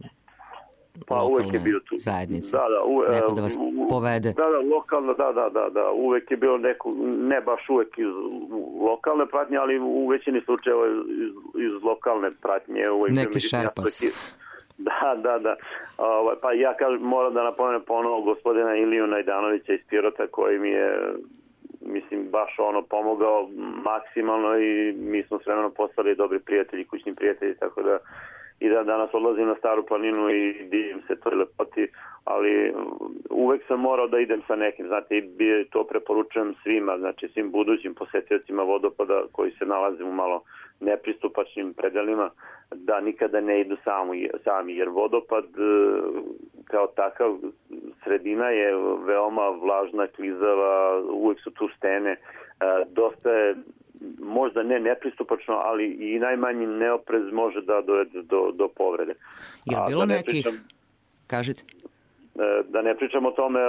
lokalne zajednice? Neko da vas povede? Lokalno, da, uvek je bilo neko, ne baš uvek iz lokalne pratnje, ali u većini slučajeva iz lokalne pratnje. Neki šerpas. Da. Pa ja moram da napomenem ponovo gospodina Iliju Najdanovića iz Pirota koji mi je, mislim, baš pomogao maksimalno i mi smo s vremenom postali dobri prijatelji, kućni prijatelji, tako da i da danas odlazim na Staru planinu i divim se toj lepoti, ali uvek sam morao da idem sa nekim, znate, i to preporučujem svima, znači svim budućim posetiocima vodopada koji se nalaze u malo nepristupačnim predelima, da nikada ne idu sami, jer vodopad kao takav sredina je veoma vlažna, klizava, uvek su tu stene, dosta je možda ne nepristupačno, ali i najmanji neoprez može da dovede do povrede. Je li bilo nekih... Kažete? Da ne pričamo o tome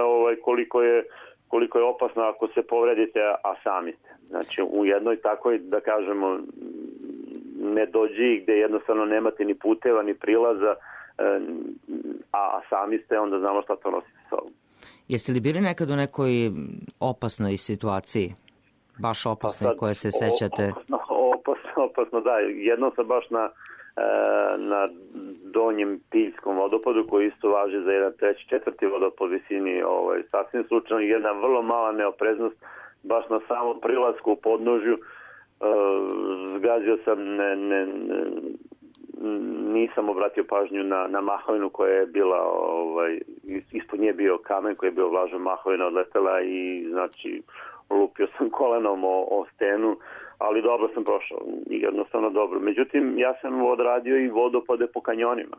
koliko je opasno ako se povredite, a sami ste. Znači, u jednoj takoj, da kažemo, nedođi gde jednostavno nemate ni puteva, ni prilaza, a sami ste, onda znamo šta to nosite sa sobom. Jeste li bili nekad u nekoj opasnoj situaciji? Baš opasne koje se sećate? Opasno, da. Jednom sam baš na donjem Piljskom vodopadu, koji isto važi za jedan treći, četvrti vodopad visini, sasvim slučajno, jedna vrlo mala neopreznost, baš na samom prilasku u podnožju, zgazio sam, nisam obratio pažnju na mahovinu koja je bila, ispod nje bio kamen koji je bio vlažan, mahovina odletela i znači lupio sam kolenom o stenu, ali dobro sam prošao, jednostavno dobro. Međutim, ja sam odradio i vodopade po kanjonima,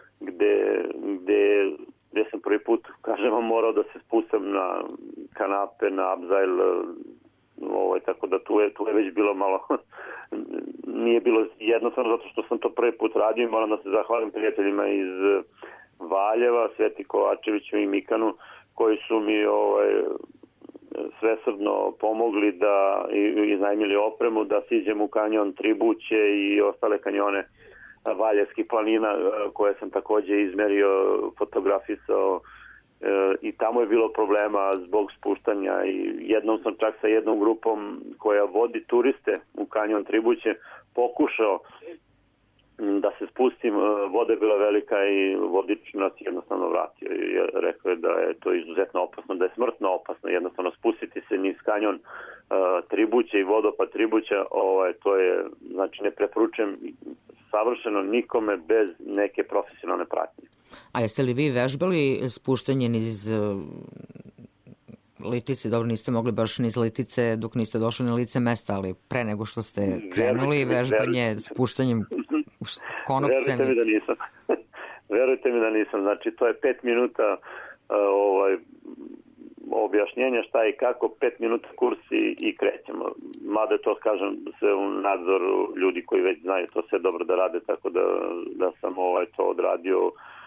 gde sam prvi put, kažem vam, morao da se spustam na kanape, na Abzajl, tako da tu je već bilo malo, nije bilo jednostavno zato što sam to prvi put radio i moram da se zahvalim prijateljima iz Valjeva, Sveti Kovačeviću i Mikanu, koji su mi svesrdno pomogli da iznajmili opremu, da siđem u kanjon Tribuće i ostale kanjone Valjevskih planina koje sam takođe izmerio, fotografisao i tamo je bilo problema zbog spuštanja i jednom sam čak sa jednom grupom koja vodi turiste u kanjon Tribuće pokušao da se spustim, voda je bila velika i vodič nas jednostavno vratio i rekao je da je to izuzetno opasno, da je smrtno opasno, jednostavno spustiti se niz kanjon Tribuće i vodopad Tribuća, to je, znači ne preporučujem savršeno nikome bez neke profesionalne pratnje. A jeste li vi vežbali spuštanje niz Litice? Dobro, niste mogli baš niz Litice dok niste došli na lice mesta, ali pre nego što ste krenuli vežbanje spuštanjem konopcem. Verujte mi da nisam. Verujte mi da nisam. Znači, to je 5 minuta objašnjenja šta i kako, 5 minuta kurs i krećemo. Mada to, kažem, sve u nadzoru ljudi koji već znaju to sve dobro da rade, tako da sam to odradio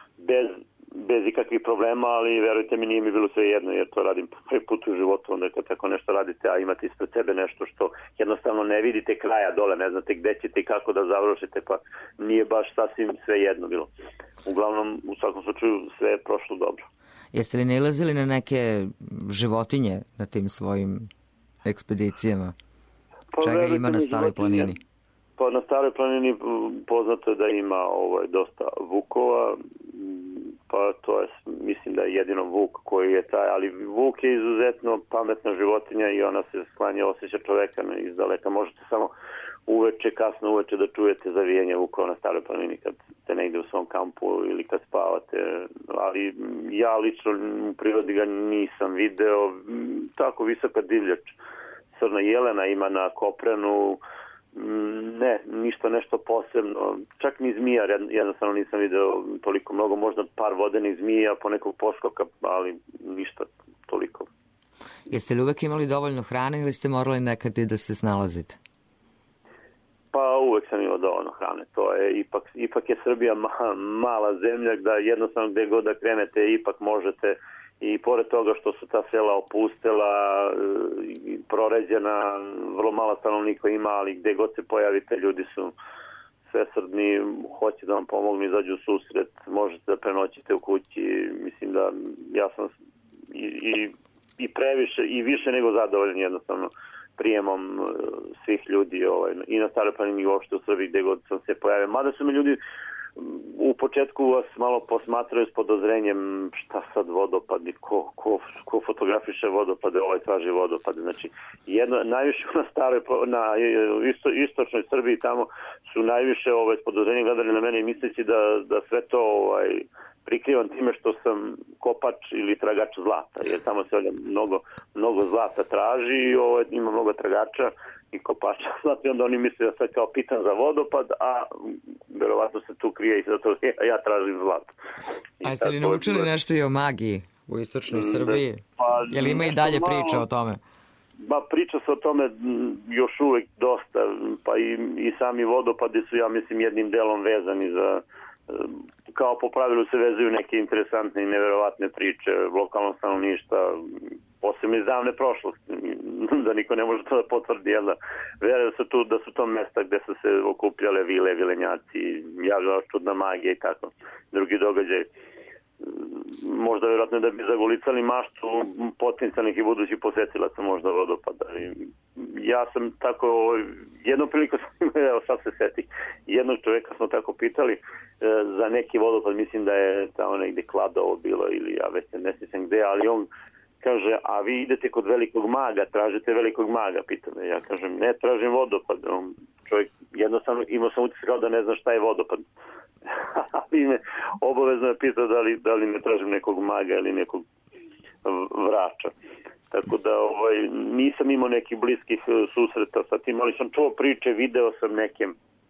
bez ikakvih problema, ali verujte mi nije mi bilo sve jedno, jer to radim prvi put u životu, onda kad tako nešto radite, a imate ispred sebe nešto što jednostavno ne vidite kraja dole, ne znate gde ćete i kako da završite, pa nije baš sasvim sve jedno bilo. Uglavnom, u svakom slučaju, sve je prošlo dobro. Jeste li nailazili na neke životinje na tim svojim ekspedicijama? Čega ima na Staroj planini? Pa na Staroj planini poznato je da ima dosta vukova, pa to je, mislim da je jedino vuk koji je taj, ali vuk je izuzetno pametna životinja i ona se sklanja, osjeća čoveka izdaleka. Možete samo kasno uveče da čujete zavijanje vukova na Staroj planini kad ste negde u svom kampu ili kad spavate, ali ja lično u prirodi ga nisam video. Tako visoka divljač, crna jelena ima na Koprenu, ne, ništa nešto posebno, čak ni zmija, jednostavno nisam video toliko mnogo, možda par vodenih zmija, ponekog poskoka, ali ništa toliko. Jeste li uvek imali dovoljno hrane ili ste morali nekad i da se snalazite? Pa uvek sam imao dovoljno hrane, to je ipak je Srbija mala zemlja, da jednostavno gde god da krenete ipak možete. I pored toga što su ta sela opustela, proređena, vrlo malo stanovnika ima, ali gde god se pojavite ljudi su svesrdni, hoće da vam pomognu, izađu u susret, možete da prenoćite u kući. Mislim da ja sam i previše i više nego zadovoljan jednostavno prijemom svih ljudi i na Staroj planini i uopšte u Srbiji gde god sam se pojavio. Mada su me ljudi u početku vas malo posmatraju s podozrenjem šta sad vodopadi, ko fotografiše vodopade, traži vodopade. Znači, najviše na istočnoj Srbiji tamo su najviše s podozrenjem gledali na mene i misleći da sve to prikrivam time što sam kopač ili tragač zlata, jer tamo se ovdje mnogo zlata traži i ima mnogo tragača i kopača zlata i onda oni misle da sad kao pitan za vodopad, a verovatno se tu krije i zato ja tražim zlato. A jeste li naučili nešto i o magiji u istočnoj Srbiji? Je li ima i dalje priča o tome? Priča se o tome još uvek dosta, pa i sami vodopadi su, ja mislim, jednim delom vezani za, kao po pravilu se vezuju neke interesantne i neverovatne priče lokalnog stanovništva, posebno iz davne prošlosti, da niko ne može to da potvrdi, jel da veruje se tu da su to mesta gde su se okupljale vile, vilenjaci, javljala čudna magija i tako, drugi događaj. Možda vjerojatno da bi zagolicali maštu potencijalnih i budućih posetilaca možda vodopada. Ja sam tako, jednom priliku sam, evo sad se seti, jednog čoveka smo tako pitali za neki vodopad, mislim da je tamo negde Kladovo bilo ili ja već ne sjećam gde, ali on kaže, a vi idete kod velikog maga, tražite velikog maga, pita me. Ja kažem, ne tražim vodopad. Čovjek jednostavno imao sam utisak kao da ne zna šta je vodopad. Ali me obavezno je pitao da li ne tražim nekog maga ili nekog vrača. Tako da nisam imao nekih bliskih susreta sa tim, ali sam čuo priče, video sam neke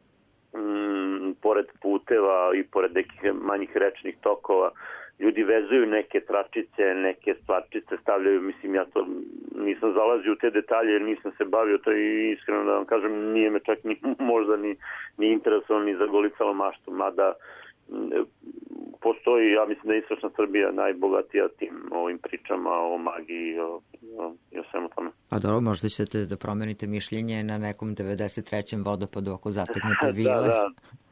pored puteva i pored nekih manjih rečnih tokova. Ljudi vezuju neke tračice, neke stvarčice, stavljaju, mislim, ja to nisam zalazio u te detalje jer nisam se bavio to i iskreno da vam kažem, nije me čak možda ni interesovano ni zagolicalo maštu, mada postoji, ja mislim da je istočna Srbija najbogatija tim ovim pričama o magiji i o svemu tome. A dobro, možda ćete da promenite mišljenje na nekom 93. vodopadu ako zateknete vile. Da.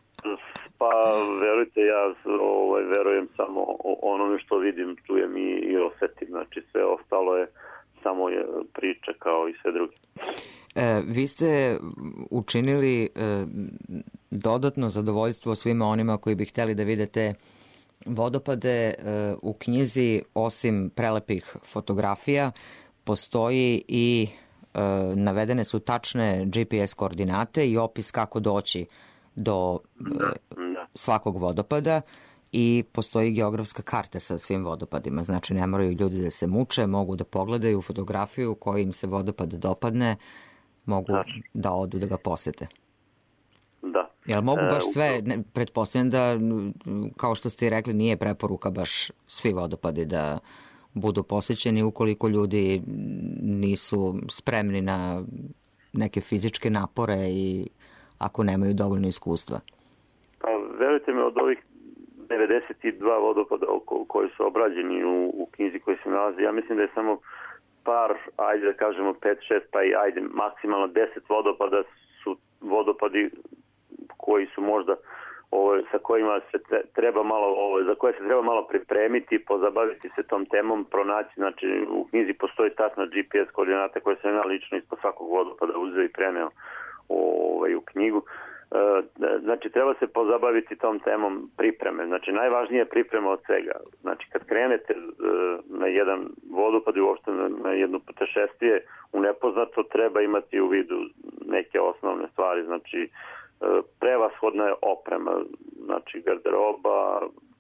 Pa verujte, ja verujem samo onome što vidim, čujem i osetim, znači sve ostalo je samo priča kao i sve druge. Vi ste učinili dodatno zadovoljstvo svima onima koji bi hteli da vide te vodopade. U knjizi, osim prelepih fotografija, postoji i navedene su tačne GPS koordinate i opis kako doći do svakog vodopada i postoji geografska karta sa svim vodopadima. Znači, ne moraju ljudi da se muče, mogu da pogledaju fotografiju koji im se vodopad dopadne, mogu da odu da ga posete. Da. Jel mogu baš sve, pretpostavljam da, kao što ste i rekli, nije preporuka baš svi vodopadi da budu posećeni ukoliko ljudi nisu spremni na neke fizičke napore i ako nemaju dovoljno iskustva. Pa, verujte mi, od ovih 92 vodopada koji su obrađeni u knjizi koji se nalazi, ja mislim da je samo par, ajde da kažemo 5-6, pa i ajde maksimalno 10 vodopada su vodopadi koji su možda sa kojima se treba malo, za koje se treba malo pripremiti, pozabaviti se tom temom, pronaći, znači u knjizi postoji tačna GPS koordinata koje sam ja lično ispod svakog vodopada uzeo i preneo u knjigu. Znači treba se pozabaviti tom temom pripreme. Znači najvažnija je priprema od svega. Znači kad krenete na jedan vodopad i uopšte na jedno putešestvije u nepoznato, treba imati u vidu neke osnovne stvari. Znači prevashodna je oprema, znači garderoba,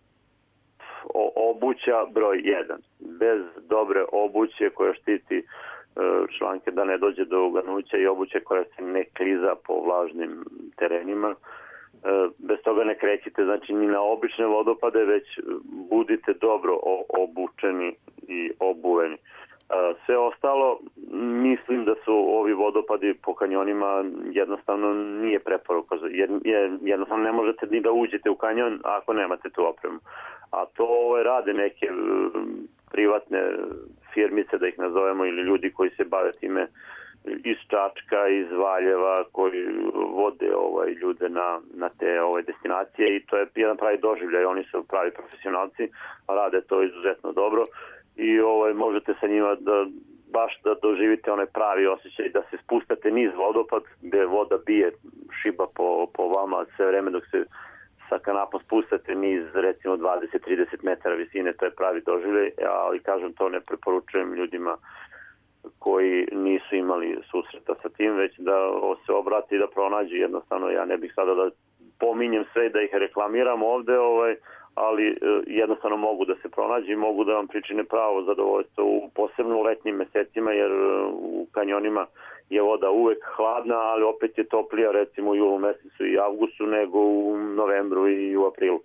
obuća broj 1. Bez dobre obuće koja štiti članke da ne dođe do uganuća i obuće koja se ne kliza po vlažnim terenima. Bez toga ne krećite, znači ni na obične vodopade, već budite dobro obučeni i obuveni. Sve ostalo, mislim da su ovi vodopadi po kanjonima jednostavno nije preporuka, jer jednostavno ne možete ni da uđete u kanjon ako nemate tu opremu. A to rade neke privatne firmice, da ih nazovemo, ili ljudi koji se bave time iz Čačka, iz Valjeva, koji vode ljude na te destinacije i to je jedan pravi doživljaj, oni su pravi profesionalci, rade to izuzetno dobro i možete sa njima baš da doživite onaj pravi osjećaj da se spustate niz vodopad gde voda bije, šiba po vama sve vreme dok se sa kanapom spustate niz recimo 20-30 metara visine, to je pravi doživljaj, ali kažem to ne preporučujem ljudima koji nisu imali susreta sa tim, već da se obrati i da pronađe. Jednostavno ja ne bih sada da pominjem sve da ih reklamiram ovde, ali jednostavno mogu da se pronađe i mogu da vam pričine pravo zadovoljstvo posebno u letnjim mesecima, jer u kanjonima je voda uvek hladna, ali opet je toplija recimo u julu mesecu i avgustu nego u novembru i u aprilu.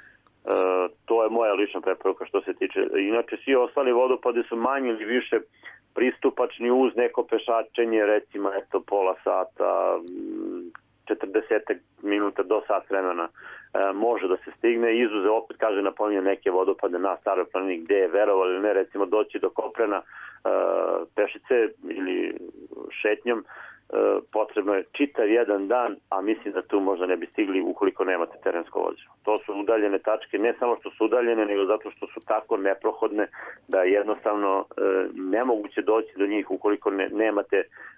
To je moja lična preporuka što se tiče. Inače svi ostali vodopadi su manje ili više pristupačni uz neko pešačenje, recimo pola sata, 40 minuta do sat vremena može da se stigne. Izuze, opet kaže, napominjem neke vodopade na Staroj planini gde je, verovali ili ne, recimo doći do Koprena pešice ili šetnjom, potrebno je čitav jedan dan, a mislim da tu možda ne bi stigli ukoliko nemate terensko vozilo. To su udaljene tačke, ne samo što su udaljene, nego zato što su tako neprohodne da jednostavno nemoguće doći do njih ukoliko nemate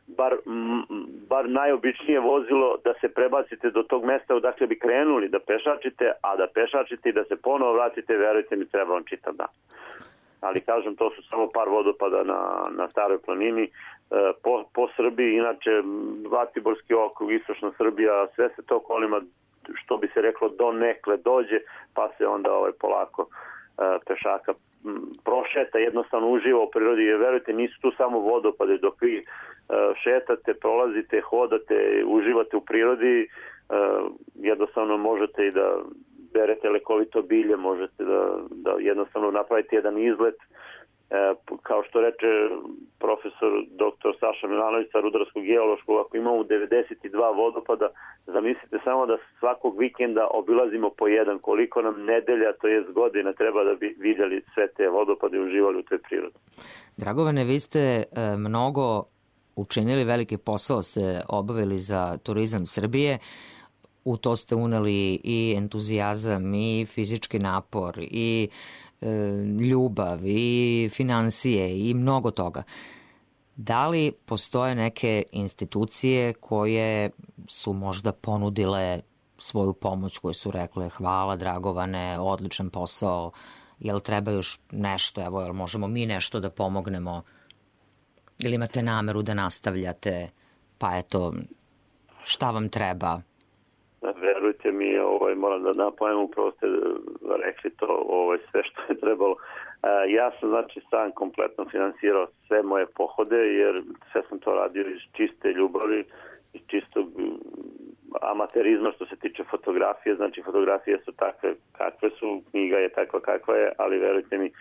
bar najobičnije vozilo da se prebacite do tog mesta odakle bi krenuli da pešačite, a da pešačite i da se ponovo vratite, verujte mi, treba vam čitav dan. Ali kažem, to su samo par vodopada na Staroj planini. Po Srbiji, inače Zlatiborski okrug, istočna Srbija, sve se to kolima, što bi se reklo, do nekle dođe, pa se onda polako pešaka prošeta, jednostavno uživa u prirodi, jer verujte, nisu tu samo vodopade, dok vi šetate, prolazite, hodate, uživate u prirodi, jednostavno možete i da berete lekovito bilje, možete da jednostavno napravite jedan izlet. Kao što reče profesor dr. Saša Milanović sa Rudarsko-geološkog, ako imamo 92 vodopada, zamislite samo da svakog vikenda obilazimo po jedan, koliko nam nedelja, to jest godina, treba da bi vidjeli sve te vodopade i uživali u toj prirodi. Dragovane, vi ste mnogo učinili, veliki posao ste obavili za turizam Srbije. U to ste uneli i entuzijazam, i fizički napor, i ljubav, i financije, i mnogo toga. Da li postoje neke institucije koje su možda ponudile svoju pomoć koju su rekle hvala Dragovane, odličan posao, jel treba još nešto, evo, jel možemo mi nešto da pomognemo, ili imate nameru da nastavljate, pa eto, šta vam treba? Verujte mi, moram da napomenem, upravo ste rekli to sve što je trebalo. Ja sam znači sam kompletno finansirao sve moje pohode, jer sve sam to radio iz čiste ljubavi, iz čistog amaterizma što se tiče fotografije. Znači fotografije su takve kakve su, knjiga je takva kakva je, ali verujte mi,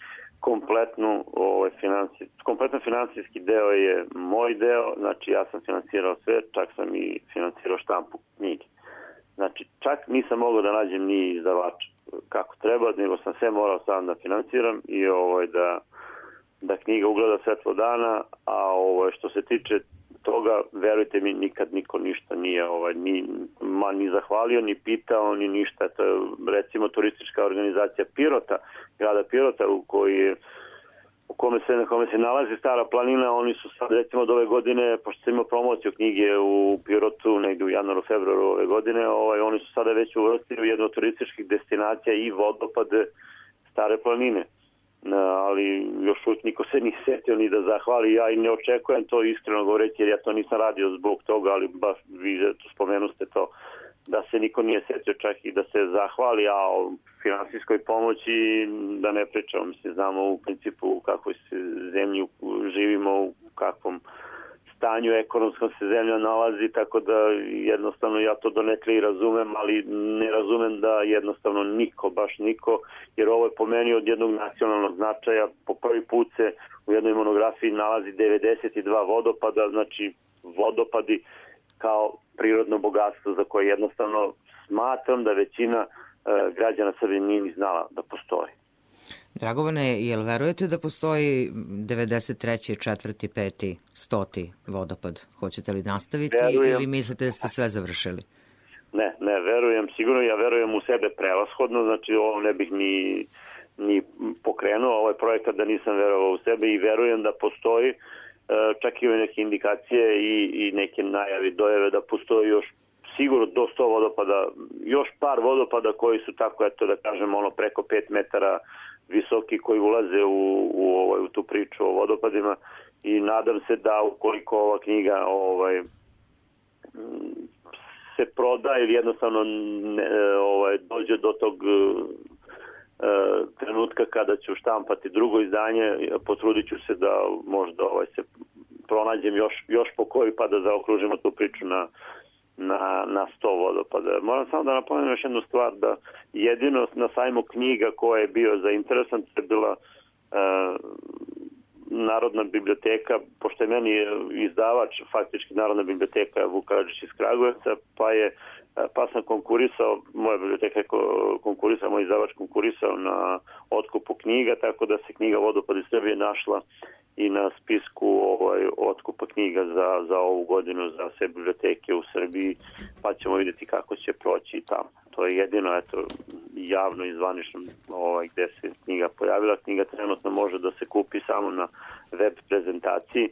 kompletno finansijski deo je moj deo, znači ja sam finansirao sve, čak sam i finansirao štampu knjige. Znači, čak nisam mogao da nađem ni izdavač kako treba, nego sam sve morao sam da finansiram i da knjiga ugleda svetlo dana, a što se tiče toga, verujte mi, nikad niko ništa nije ni zahvalio, ni pitao, ni ništa. To je, recimo, turistička organizacija Pirota, grada Pirota, u kome se nalazi Stara planina. Oni su sad, recimo, od ove godine, pošto sam imao promociju knjige u Pirotu negdje u januaru, februaru ove godine, oni su sada već uvrstili u jednu od turističkih destinacija i vodopade Stare planine. Ali još uvijek niko se nije setio ni da zahvali. Ja i ne očekujem to, iskreno govoreći, jer ja to nisam radio zbog toga, ali baš vi spomenuste to, da se niko nije setio čak i da se zahvali, a o finansijskoj pomoći da ne pričamo. Mislim, znamo u principu u kakvoj se zemlji živimo, u kakvom stanju ekonomskom se zemlja nalazi, tako da jednostavno ja to donekle i razumem, ali ne razumem da jednostavno niko, baš niko, jer ovo je po meni od jednog nacionalnog značaja. Po prvi put se u jednoj monografiji nalazi 92 vodopada, znači vodopadi kao prirodno bogatstvo za koje jednostavno smatram da većina građana Srbije nije ni znala da postoji. Dragovane, jel verujete da postoji 93., 4., 5., 100. vodopad? Hoćete li nastaviti ili mislite da ste sve završili? Ne, verujem sigurno, ja verujem u sebe prevashodno, znači ovo ne bih ni pokrenuo ovaj projekat da nisam verovao u sebe i verujem da postoji, čak i neke indikacije i neke najavi, dojave da postoji još sigurno do 100 vodopada, još par vodopada koji su tako, eto da kažem, preko 5 metara visoki, koji ulaze u tu priču o vodopadima, i nadam se da ukoliko ova knjiga se proda ili jednostavno dođe do tog trenutka kada ću štampati drugo izdanje, potrudit ću se da možda se pronađem još po koji, pa da zaokružimo tu priču na 100 vodopada. Moram samo da napomenem još jednu stvar, da jedino na sajmu knjiga koja je bio zainteresant je bila Narodna biblioteka, pošto je meni izdavač faktički Narodna biblioteka Vuk Karadžić iz Kragujevca, pa sam konkurisao, moja biblioteka je konkurisao, moj izdavač konkurisao na otkupu knjiga, tako da se knjiga Vodopadi Srbije našla i na spisku otkupa knjiga za ovu godinu za sve biblioteke u Srbiji, pa ćemo vidjeti kako će proći tamo. To je jedino javno i zvanično gde se knjiga pojavila. Knjiga trenutno može da se kupi samo na web prezentaciji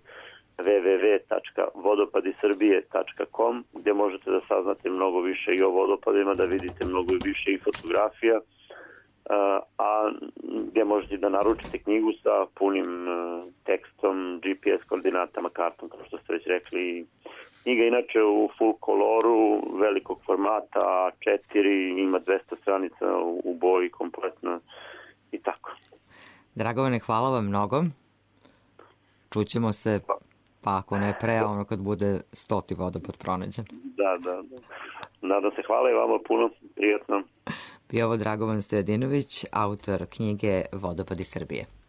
www.vodopadisrbije.com, gde možete da saznate mnogo više i o vodopadima, da vidite mnogo više i fotografija, a gdje možete da naručite knjigu sa punim tekstom, GPS koordinatama, kartom, kao što ste već rekli. Knjiga inače u full koloru, velikog formata, 4, ima 200 stranica u boji kompletno i tako. Dragovane, hvala vam mnogo. Čućemo se, pa ako ne pre, kad bude 100. vodopad pronađen. Da. Nadam se, hvala i vama puno, prijatno. Bio ovo Dragovan Stojadinović, autor knjige Vodopadi Srbije.